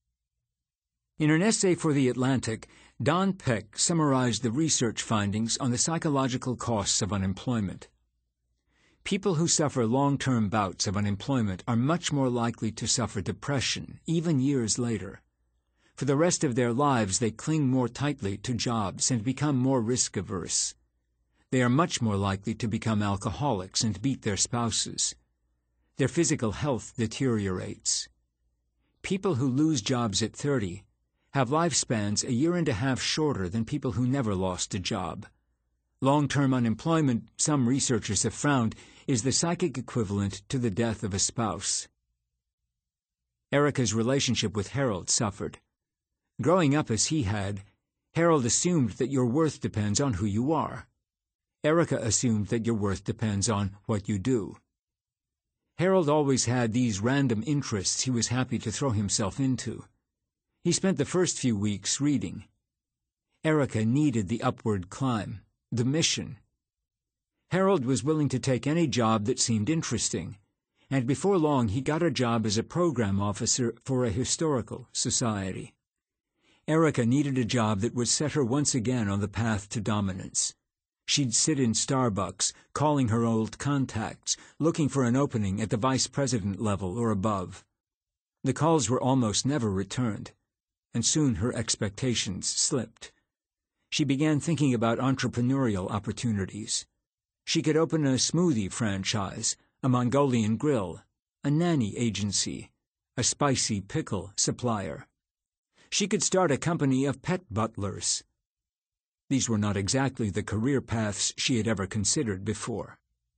In an essay for The Atlantic, Don Peck summarized the research findings on the psychological costs of unemployment. People who suffer long-term bouts of unemployment are much more likely to suffer depression, even years later. For the rest of their lives, they cling more tightly to jobs and become more risk-averse. They are much more likely to become alcoholics and beat their spouses. Their physical health deteriorates. People who lose jobs at 30 have lifespans a year and a half shorter than people who never lost a job. Long-term unemployment, some researchers have found, is the psychic equivalent to the death of a spouse. Erica's relationship with Harold suffered. Growing up as he had, Harold assumed that your worth depends on who you are. Erica assumed that your worth depends on what you do. Harold always had these random interests he was happy to throw himself into. He spent the first few weeks reading. Erica needed the upward climb, the mission. Harold was willing to take any job that seemed interesting, and before long he got a job as a program officer for a historical society. Erica needed a job that would set her once again on the path to dominance. She'd sit in Starbucks, calling her old contacts, looking for an opening at the vice president level or above. The calls were almost never returned, and soon her expectations slipped. She began thinking about entrepreneurial opportunities. She could open a smoothie franchise, a Mongolian grill, a nanny agency, a spicy pickle supplier. She could start a company of pet butlers. These were not exactly the career paths she had ever considered before.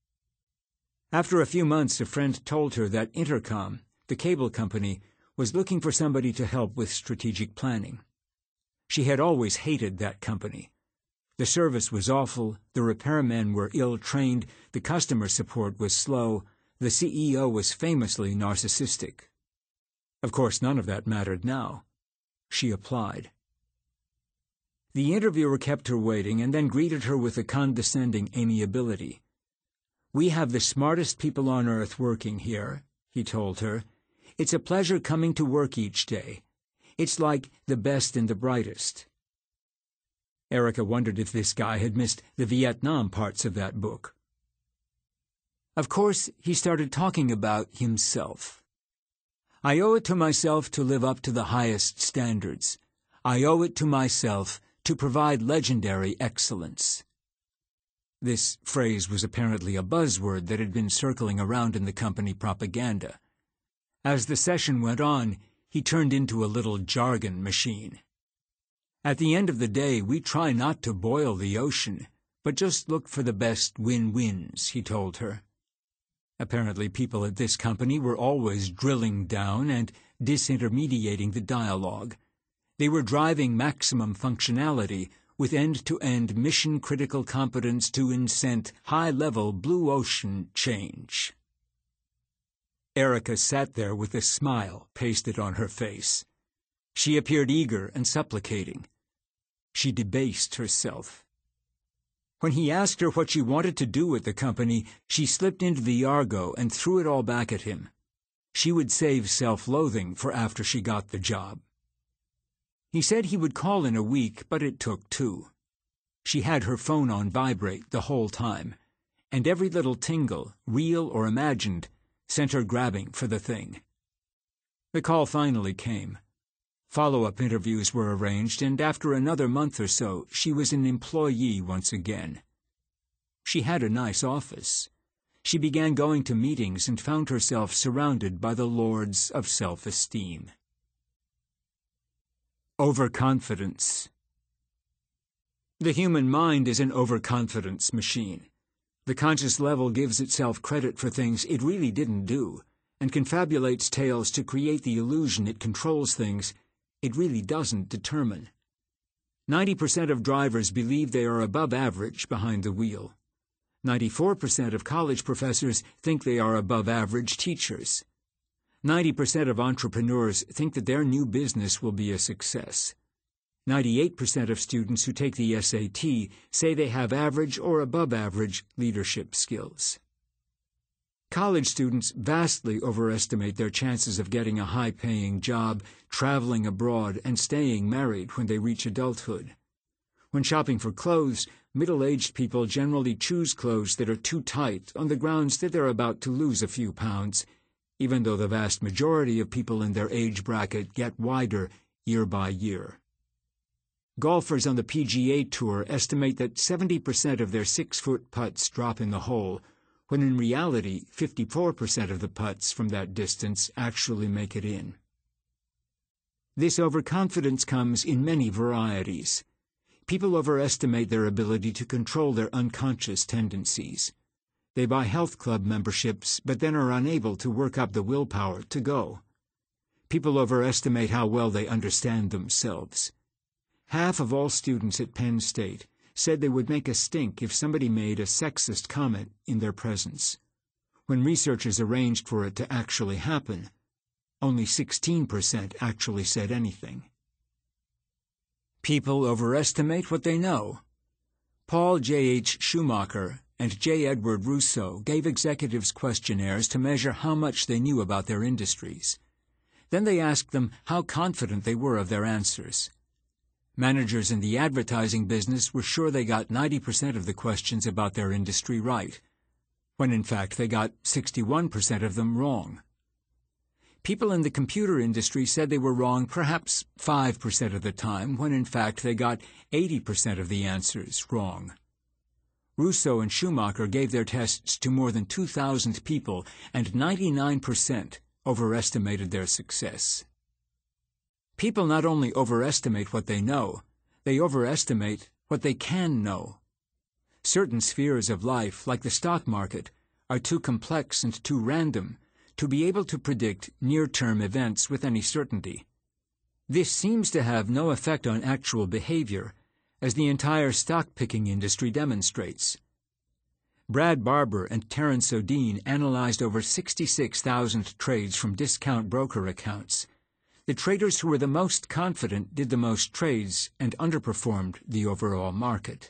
After a few months, a friend told her that Intercom, the cable company, was looking for somebody to help with strategic planning. She had always hated that company. The service was awful, the repairmen were ill-trained, the customer support was slow, the CEO was famously narcissistic. Of course, none of that mattered now. She applied. The interviewer kept her waiting and then greeted her with a condescending amiability. "We have the smartest people on earth working here," he told her. "It's a pleasure coming to work each day. It's like the best and the brightest." Erica wondered if this guy had missed the Vietnam parts of that book. Of course, he started talking about himself. "I owe it to myself to live up to the highest standards. I owe it to myself to provide legendary excellence." This phrase was apparently a buzzword that had been circling around in the company propaganda. As the session went on, he turned into a little jargon machine. "At the end of the day, we try not to boil the ocean, but just look for the best win-wins," he told her. Apparently people at this company were always drilling down and disintermediating the dialogue. They were driving maximum functionality with end-to-end mission-critical competence to incent high-level blue ocean change. Erica sat there with a smile pasted on her face. She appeared eager and supplicating. She debased herself. When he asked her what she wanted to do with the company, she slipped into the argot and threw it all back at him. She would save self-loathing for after she got the job. He said he would call in a week, but it took 2. She had her phone on vibrate the whole time, and every little tingle, real or imagined, sent her grabbing for the thing. The call finally came. Follow-up interviews were arranged, and after another month or so, she was an employee once again. She had a nice office. She began going to meetings and found herself surrounded by the lords of self-esteem. Overconfidence. The human mind is an overconfidence machine. The conscious level gives itself credit for things it really didn't do, and confabulates tales to create the illusion it controls things it really doesn't determine. 90% of drivers believe they are above average behind the wheel. 94% of college professors think they are above average teachers. 90% of entrepreneurs think that their new business will be a success. 98% of students who take the SAT say they have average or above average leadership skills. College students vastly overestimate their chances of getting a high-paying job, traveling abroad, and staying married when they reach adulthood. When shopping for clothes, middle-aged people generally choose clothes that are too tight on the grounds that they're about to lose a few pounds, even though the vast majority of people in their age bracket get wider year by year. Golfers on the PGA Tour estimate that 70% of their 6-foot putts drop in the hole, when in reality 54% of the putts from that distance actually make it in. This overconfidence comes in many varieties. People overestimate their ability to control their unconscious tendencies. They buy health club memberships, but then are unable to work up the willpower to go. People overestimate how well they understand themselves. Half of all students at Penn State said they would make a stink if somebody made a sexist comment in their presence. When researchers arranged for it to actually happen, only 16% actually said anything. People overestimate what they know. Paul J.H. Schumacher and J. Edward Rousseau gave executives questionnaires to measure how much they knew about their industries. Then they asked them how confident they were of their answers. Managers in the advertising business were sure they got 90% of the questions about their industry right, when in fact they got 61% of them wrong. People in the computer industry said they were wrong perhaps 5% of the time, when in fact they got 80% of the answers wrong. Rousseau and Schumacher gave their tests to more than 2,000 people, and 99% overestimated their success. People not only overestimate what they know, they overestimate what they can know. Certain spheres of life, like the stock market, are too complex and too random to be able to predict near-term events with any certainty. This seems to have no effect on actual behavior, as the entire stock-picking industry demonstrates. Brad Barber and Terence O'Dean analyzed over 66,000 trades from discount broker accounts. The traders who were the most confident did the most trades and underperformed the overall market.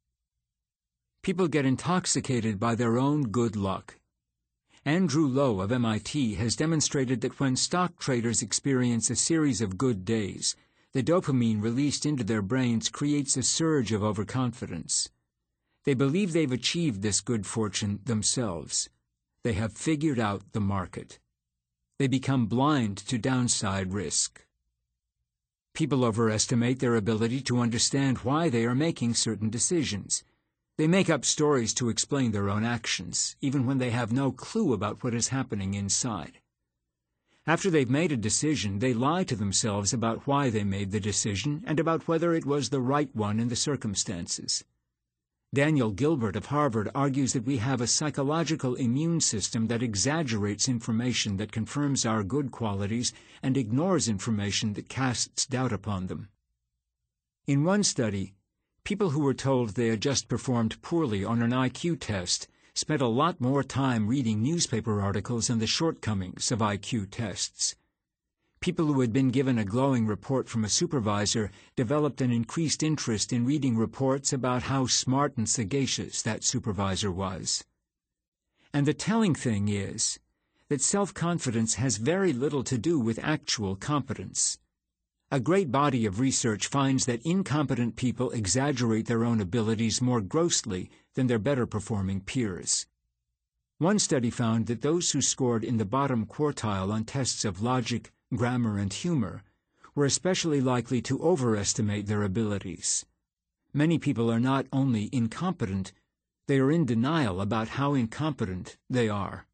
People get intoxicated by their own good luck. Andrew Lo of MIT has demonstrated that when stock traders experience a series of good days, the dopamine released into their brains creates a surge of overconfidence. They believe they've achieved this good fortune themselves. They have figured out the market. They become blind to downside risk. People overestimate their ability to understand why they are making certain decisions. They make up stories to explain their own actions, even when they have no clue about what is happening inside. After they've made a decision, they lie to themselves about why they made the decision and about whether it was the right one in the circumstances. Daniel Gilbert of Harvard argues that we have a psychological immune system that exaggerates information that confirms our good qualities and ignores information that casts doubt upon them. In one study, people who were told they had just performed poorly on an IQ test spent a lot more time reading newspaper articles on the shortcomings of IQ tests. People who had been given a glowing report from a supervisor developed an increased interest in reading reports about how smart and sagacious that supervisor was. And the telling thing is that self-confidence has very little to do with actual competence. A great body of research finds that incompetent people exaggerate their own abilities more grossly than their better-performing peers. One study found that those who scored in the bottom quartile on tests of logic, grammar, and humor were especially likely to overestimate their abilities. Many people are not only incompetent, they are in denial about how incompetent they are.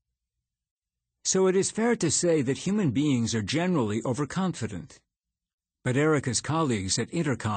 So it is fair to say that human beings are generally overconfident. But Erica's colleagues at Intercom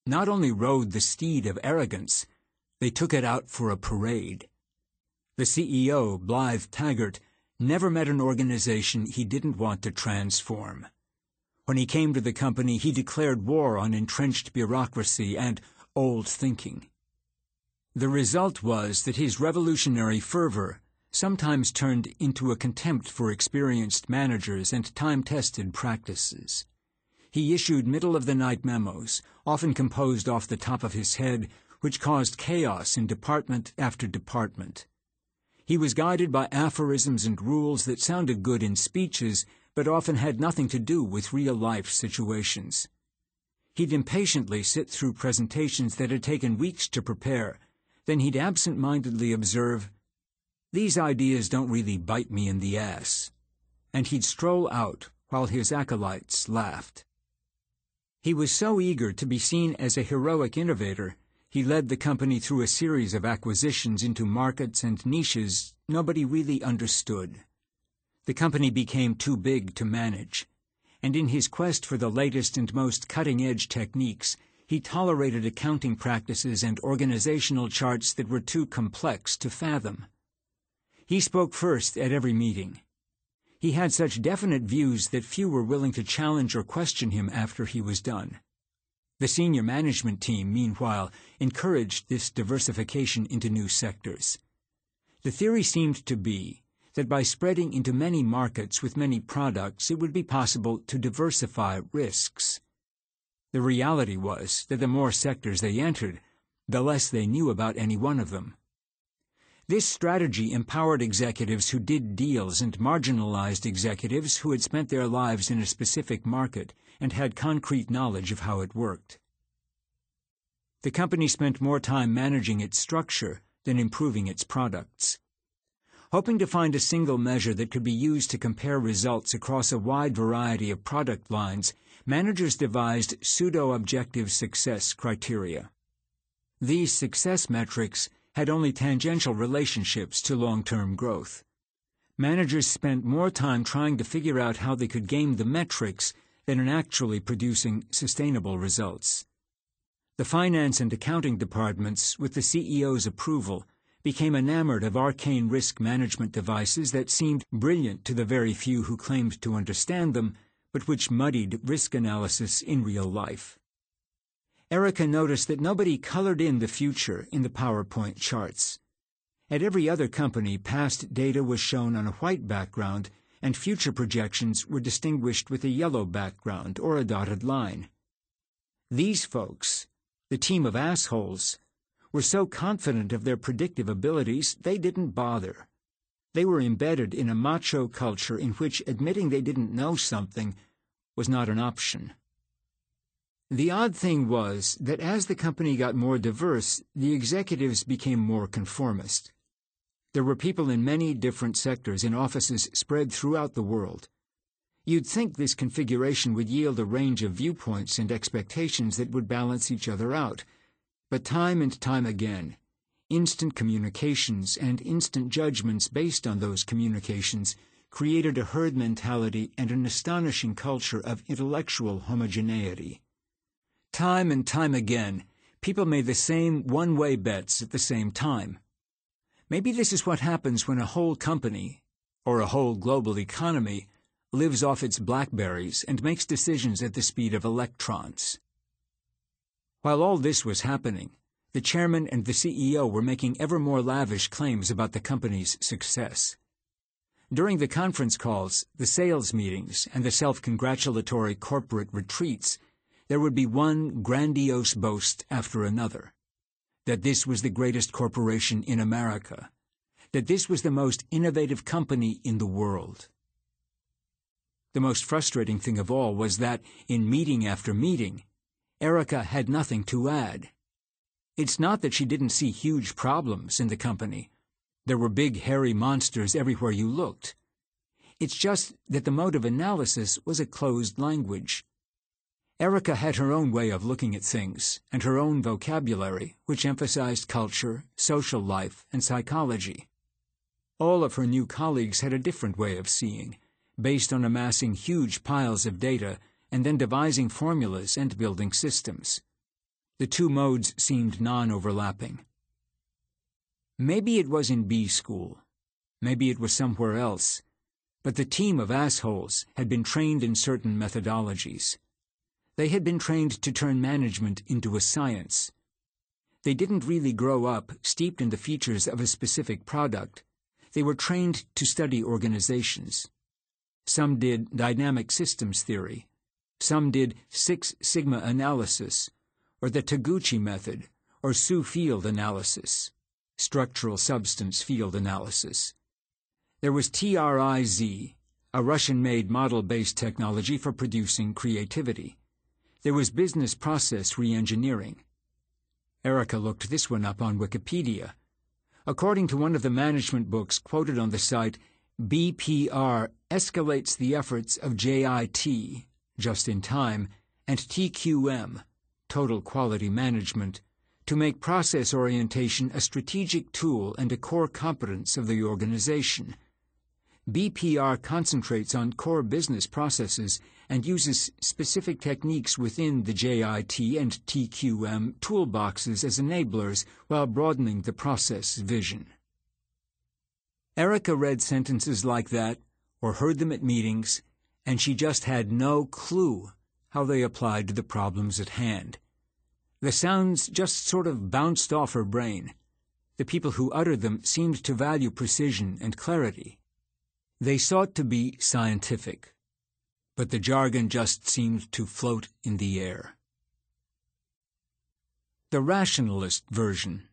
not only rode the steed of arrogance, they took it out for a parade. The CEO, Blythe Taggart, never met an organization he didn't want to transform. When he came to the company, he declared war on entrenched bureaucracy and old thinking. The result was that his revolutionary fervor sometimes turned into a contempt for experienced managers and time-tested practices. He issued middle-of-the-night memos, often composed off the top of his head, which caused chaos in department after department. He was guided by aphorisms and rules that sounded good in speeches, but often had nothing to do with real-life situations. He'd impatiently sit through presentations that had taken weeks to prepare. Then he'd absent-mindedly observe, "These ideas don't really bite me in the ass," and he'd stroll out while his acolytes laughed. He was so eager to be seen as a heroic innovator, he led the company through a series of acquisitions into markets and niches nobody really understood. The company became too big to manage, and in his quest for the latest and most cutting-edge techniques, he tolerated accounting practices and organizational charts that were too complex to fathom. He spoke first at every meeting. He had such definite views that few were willing to challenge or question him after he was done. The senior management team, meanwhile, encouraged this diversification into new sectors. The theory seemed to be that by spreading into many markets with many products, it would be possible to diversify risks. The reality was that the more sectors they entered, the less they knew about any one of them. This strategy empowered executives who did deals and marginalized executives who had spent their lives in a specific market and had concrete knowledge of how it worked. The company spent more time managing its structure than improving its products. Hoping to find a single measure that could be used to compare results across a wide variety of product lines, managers devised pseudo-objective success criteria. These success metrics had only tangential relationships to long-term growth. Managers spent more time trying to figure out how they could game the metrics than in actually producing sustainable results. The finance and accounting departments, with the CEO's approval, became enamored of arcane risk management devices that seemed brilliant to the very few who claimed to understand them, but which muddied risk analysis in real life. Erica noticed that nobody colored in the future in the PowerPoint charts. At every other company, past data was shown on a white background, and future projections were distinguished with a yellow background or a dotted line. These folks, the team of assholes, were so confident of their predictive abilities they didn't bother. They were embedded in a macho culture in which admitting they didn't know something was not an option. The odd thing was that as the company got more diverse, the executives became more conformist. There were people in many different sectors in offices spread throughout the world. You'd think this configuration would yield a range of viewpoints and expectations that would balance each other out, but time and time again, instant communications and instant judgments based on those communications created a herd mentality and an astonishing culture of intellectual homogeneity. Time and time again, people made the same one-way bets at the same time. Maybe this is what happens when a whole company, or a whole global economy, lives off its blackberries and makes decisions at the speed of electrons. While all this was happening, the chairman and the CEO were making ever more lavish claims about the company's success. During the conference calls, the sales meetings, and the self-congratulatory corporate retreats, there would be one grandiose boast after another. That this was the greatest corporation in America. That this was the most innovative company in the world. The most frustrating thing of all was that, in meeting after meeting, Erica had nothing to add. It's not that she didn't see huge problems in the company. There were big, hairy monsters everywhere you looked. It's just that the mode of analysis was a closed language. Erica had her own way of looking at things, and her own vocabulary, which emphasized culture, social life, and psychology. All of her new colleagues had a different way of seeing, based on amassing huge piles of data and then devising formulas and building systems. The two modes seemed non-overlapping. Maybe it was in B school. Maybe it was somewhere else. But the team of assholes had been trained in certain methodologies. They had been trained to turn management into a science. They didn't really grow up steeped in the features of a specific product. They were trained to study organizations. Some did dynamic systems theory. Some did Six Sigma analysis, or the Taguchi method, or SU field analysis, structural substance field analysis. There was TRIZ, a Russian-made model-based technology for producing creativity. There was business process reengineering. Erica looked this one up on Wikipedia. According to one of the management books quoted on the site, BPR escalates the efforts of JIT, just in time, and TQM, total quality management, to make process orientation a strategic tool and a core competence of the organization. BPR concentrates on core business processes and uses specific techniques within the JIT and TQM toolboxes as enablers while broadening the process vision. Erica read sentences like that, or heard them at meetings, and she just had no clue how they applied to the problems at hand. The sounds just sort of bounced off her brain. The people who uttered them seemed to value precision and clarity. They sought to be scientific, but the jargon just seemed to float in the air. The rationalist version.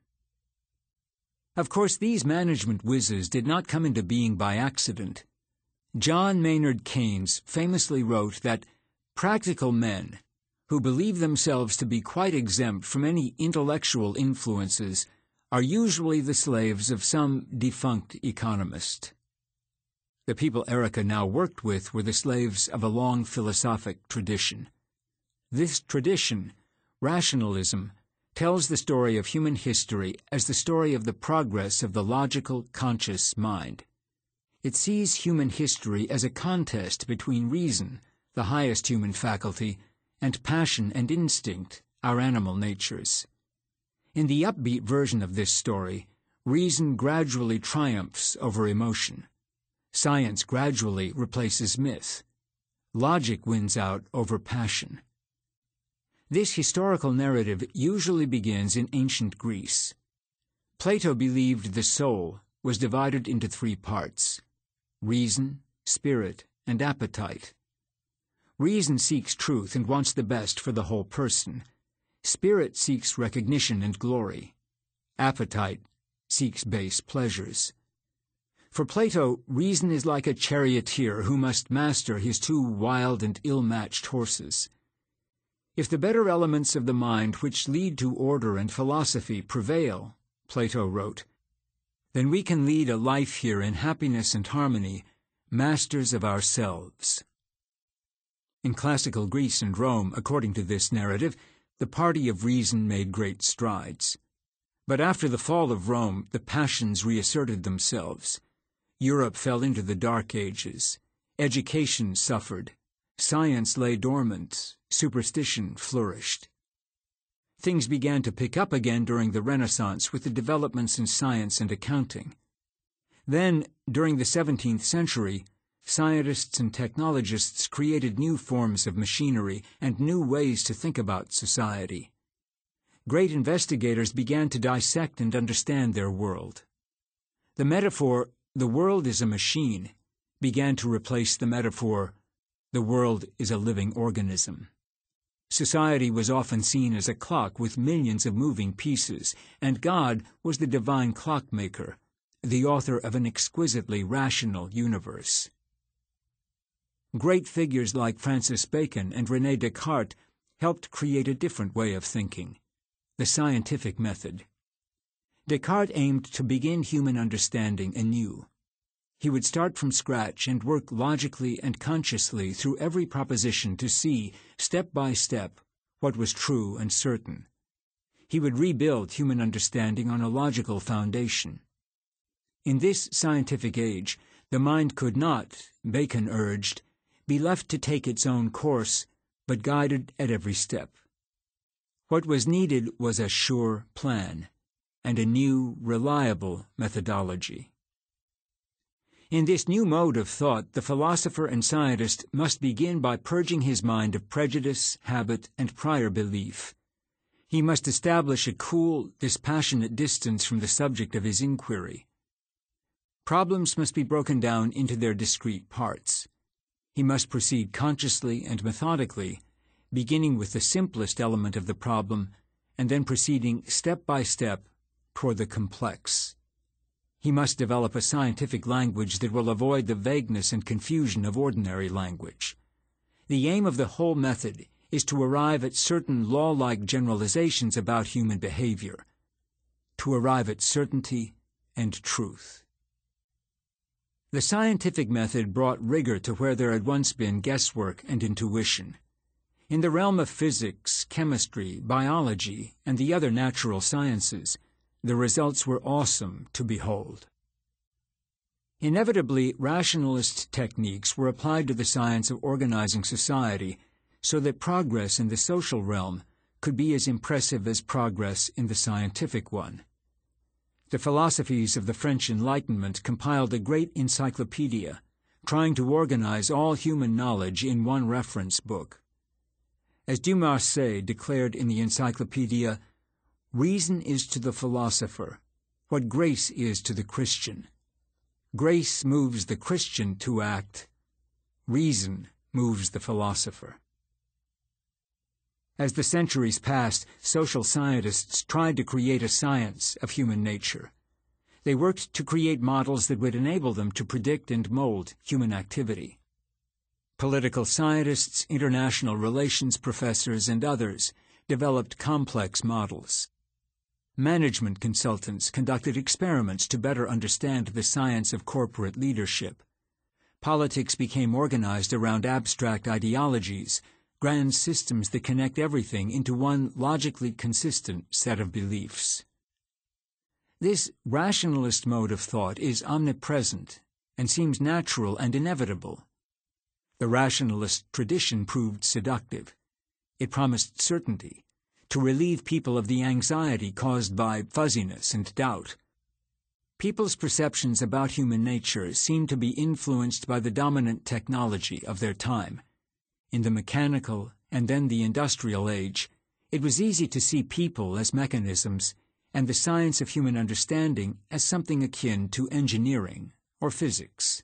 Of course, these management whizzes did not come into being by accident. John Maynard Keynes famously wrote that practical men, who believe themselves to be quite exempt from any intellectual influences, are usually the slaves of some defunct economist. The people Erica now worked with were the slaves of a long philosophic tradition. This tradition, rationalism, tells the story of human history as the story of the progress of the logical, conscious mind. It sees human history as a contest between reason, the highest human faculty, and passion and instinct, our animal natures. In the upbeat version of this story, reason gradually triumphs over emotion. Science gradually replaces myth. Logic wins out over passion. This historical narrative usually begins in ancient Greece. Plato believed the soul was divided into three parts: reason, spirit, and appetite. Reason seeks truth and wants the best for the whole person. Spirit seeks recognition and glory. Appetite seeks base pleasures. For Plato, reason is like a charioteer who must master his two wild and ill-matched horses. If the better elements of the mind which lead to order and philosophy prevail, Plato wrote, then we can lead a life here in happiness and harmony, masters of ourselves. In classical Greece and Rome, according to this narrative, the party of reason made great strides. But after the fall of Rome, the passions reasserted themselves. Europe fell into the Dark Ages. Education suffered. Science lay dormant. Superstition flourished. Things began to pick up again during the Renaissance with the developments in science and accounting. Then, during the 17th century, scientists and technologists created new forms of machinery and new ways to think about society. Great investigators began to dissect and understand their world. The metaphor, "the world is a machine," began to replace the metaphor, "the world is a living organism." Society was often seen as a clock with millions of moving pieces, and God was the divine clockmaker, the author of an exquisitely rational universe. Great figures like Francis Bacon and René Descartes helped create a different way of thinking, the scientific method. Descartes aimed to begin human understanding anew. He would start from scratch and work logically and consciously through every proposition to see, step by step, what was true and certain. He would rebuild human understanding on a logical foundation. In this scientific age, the mind could not, Bacon urged, be left to take its own course, but guided at every step. What was needed was a sure plan and a new, reliable methodology. In this new mode of thought, the philosopher and scientist must begin by purging his mind of prejudice, habit, and prior belief. He must establish a cool, dispassionate distance from the subject of his inquiry. Problems must be broken down into their discrete parts. He must proceed consciously and methodically, beginning with the simplest element of the problem and then proceeding step by step toward the complex. He must develop a scientific language that will avoid the vagueness and confusion of ordinary language. The aim of the whole method is to arrive at certain law-like generalizations about human behavior, to arrive at certainty and truth. The scientific method brought rigor to where there had once been guesswork and intuition. In the realm of physics, chemistry, biology, and the other natural sciences, the results were awesome to behold. Inevitably, rationalist techniques were applied to the science of organizing society so that progress in the social realm could be as impressive as progress in the scientific one. The philosophies of the French Enlightenment compiled a great encyclopedia, trying to organize all human knowledge in one reference book. As Dumarsais declared in the encyclopedia, "Reason is to the philosopher what grace is to the Christian. Grace moves the Christian to act. Reason moves the philosopher." As the centuries passed, social scientists tried to create a science of human nature. They worked to create models that would enable them to predict and mold human activity. Political scientists, international relations professors, and others developed complex models. Management consultants conducted experiments to better understand the science of corporate leadership. Politics became organized around abstract ideologies, grand systems that connect everything into one logically consistent set of beliefs. This rationalist mode of thought is omnipresent and seems natural and inevitable. The rationalist tradition proved seductive. It promised certainty, to relieve people of the anxiety caused by fuzziness and doubt. People's perceptions about human nature seemed to be influenced by the dominant technology of their time. In the mechanical and then the industrial age, it was easy to see people as mechanisms and the science of human understanding as something akin to engineering or physics.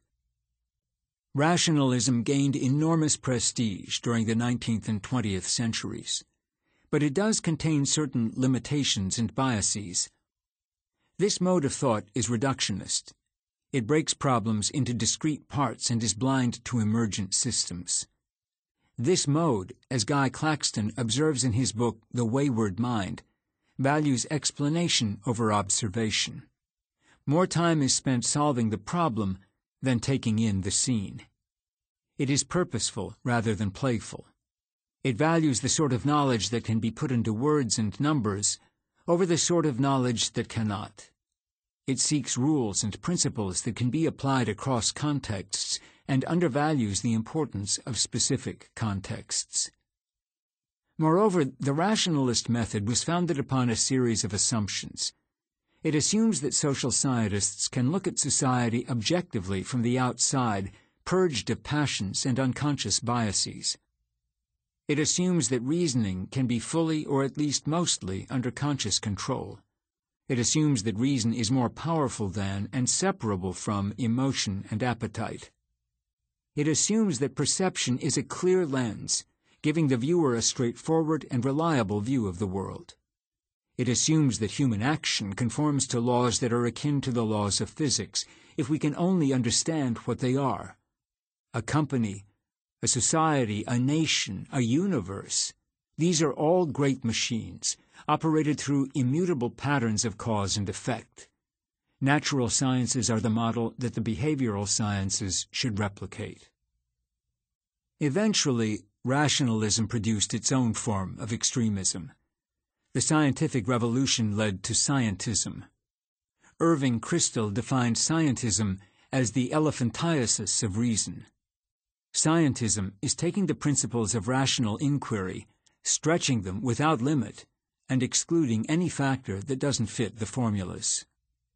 Rationalism gained enormous prestige during the 19th and 20th centuries, but it does contain certain limitations and biases. This mode of thought is reductionist. It breaks problems into discrete parts and is blind to emergent systems. This mode, as Guy Claxton observes in his book The Wayward Mind, values explanation over observation. More time is spent solving the problem than taking in the scene. It is purposeful rather than playful. It values the sort of knowledge that can be put into words and numbers over the sort of knowledge that cannot. It seeks rules and principles that can be applied across contexts and undervalues the importance of specific contexts. Moreover, the rationalist method was founded upon a series of assumptions. It assumes that social scientists can look at society objectively from the outside, purged of passions and unconscious biases. It assumes that reasoning can be fully or at least mostly under conscious control. It assumes that reason is more powerful than and separable from emotion and appetite. It assumes that perception is a clear lens, giving the viewer a straightforward and reliable view of the world. It assumes that human action conforms to laws that are akin to the laws of physics, if we can only understand what they are. A company, a society, a nation, a universe, these are all great machines, operated through immutable patterns of cause and effect. Natural sciences are the model that the behavioral sciences should replicate. Eventually, rationalism produced its own form of extremism. The scientific revolution led to scientism. Irving Kristol defined scientism as the elephantiasis of reason. Scientism is taking the principles of rational inquiry, stretching them without limit, and excluding any factor that doesn't fit the formulas.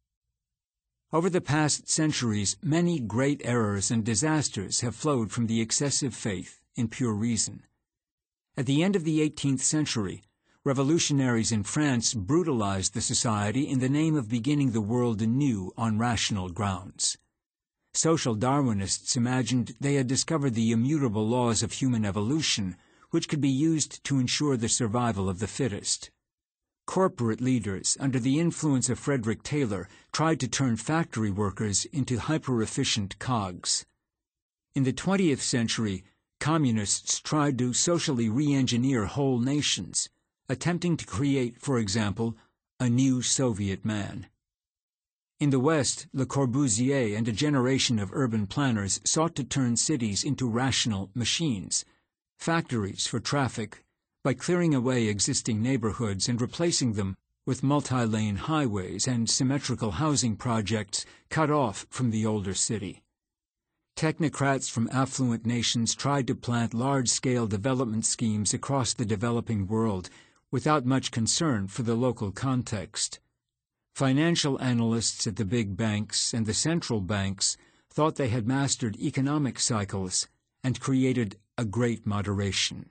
Over the past centuries, many great errors and disasters have flowed from the excessive faith in pure reason. At the end of the 18th century, revolutionaries in France brutalized the society in the name of beginning the world anew on rational grounds. Social Darwinists imagined they had discovered the immutable laws of human evolution, which could be used to ensure the survival of the fittest. Corporate leaders, under the influence of Frederick Taylor, tried to turn factory workers into hyper-efficient cogs. In the 20th century, communists tried to socially re-engineer whole nations, attempting to create, for example, a new Soviet man. In the West, Le Corbusier and a generation of urban planners sought to turn cities into rational machines, factories for traffic, by clearing away existing neighborhoods and replacing them with multi-lane highways and symmetrical housing projects cut off from the older city. Technocrats from affluent nations tried to plant large-scale development schemes across the developing world without much concern for the local context. Financial analysts at the big banks and the central banks thought they had mastered economic cycles and created a great moderation.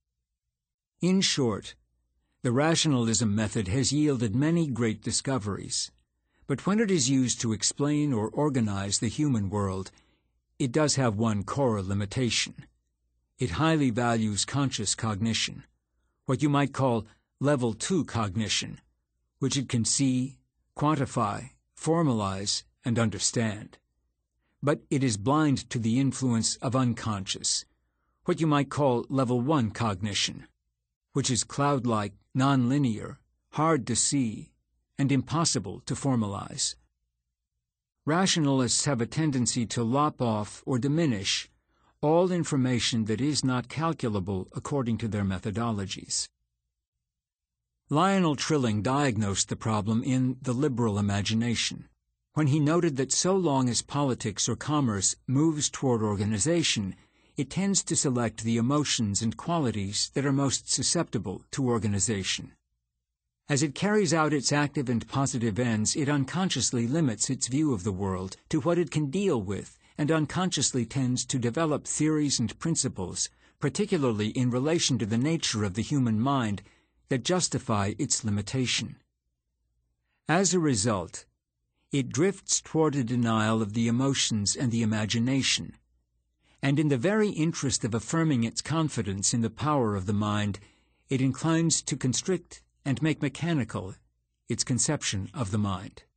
In short, the rationalism method has yielded many great discoveries, but when it is used to explain or organize the human world, it does have one core limitation. It highly values conscious cognition, what you might call level 2 cognition, which it can see, quantify, formalize, and understand. But it is blind to the influence of unconscious, what you might call level 1 cognition, which is cloud-like, non-linear, hard to see, and impossible to formalize. Rationalists have a tendency to lop off or diminish all information that is not calculable according to their methodologies. Lionel Trilling diagnosed the problem in The Liberal Imagination, when he noted that so long as politics or commerce moves toward organization, it tends to select the emotions and qualities that are most susceptible to organization. As it carries out its active and positive ends, it unconsciously limits its view of the world to what it can deal with, and unconsciously tends to develop theories and principles, particularly in relation to the nature of the human mind, that justify its limitation. As a result, it drifts toward a denial of the emotions and the imagination, and in the very interest of affirming its confidence in the power of the mind, it inclines to constrict and make mechanical its conception of the mind.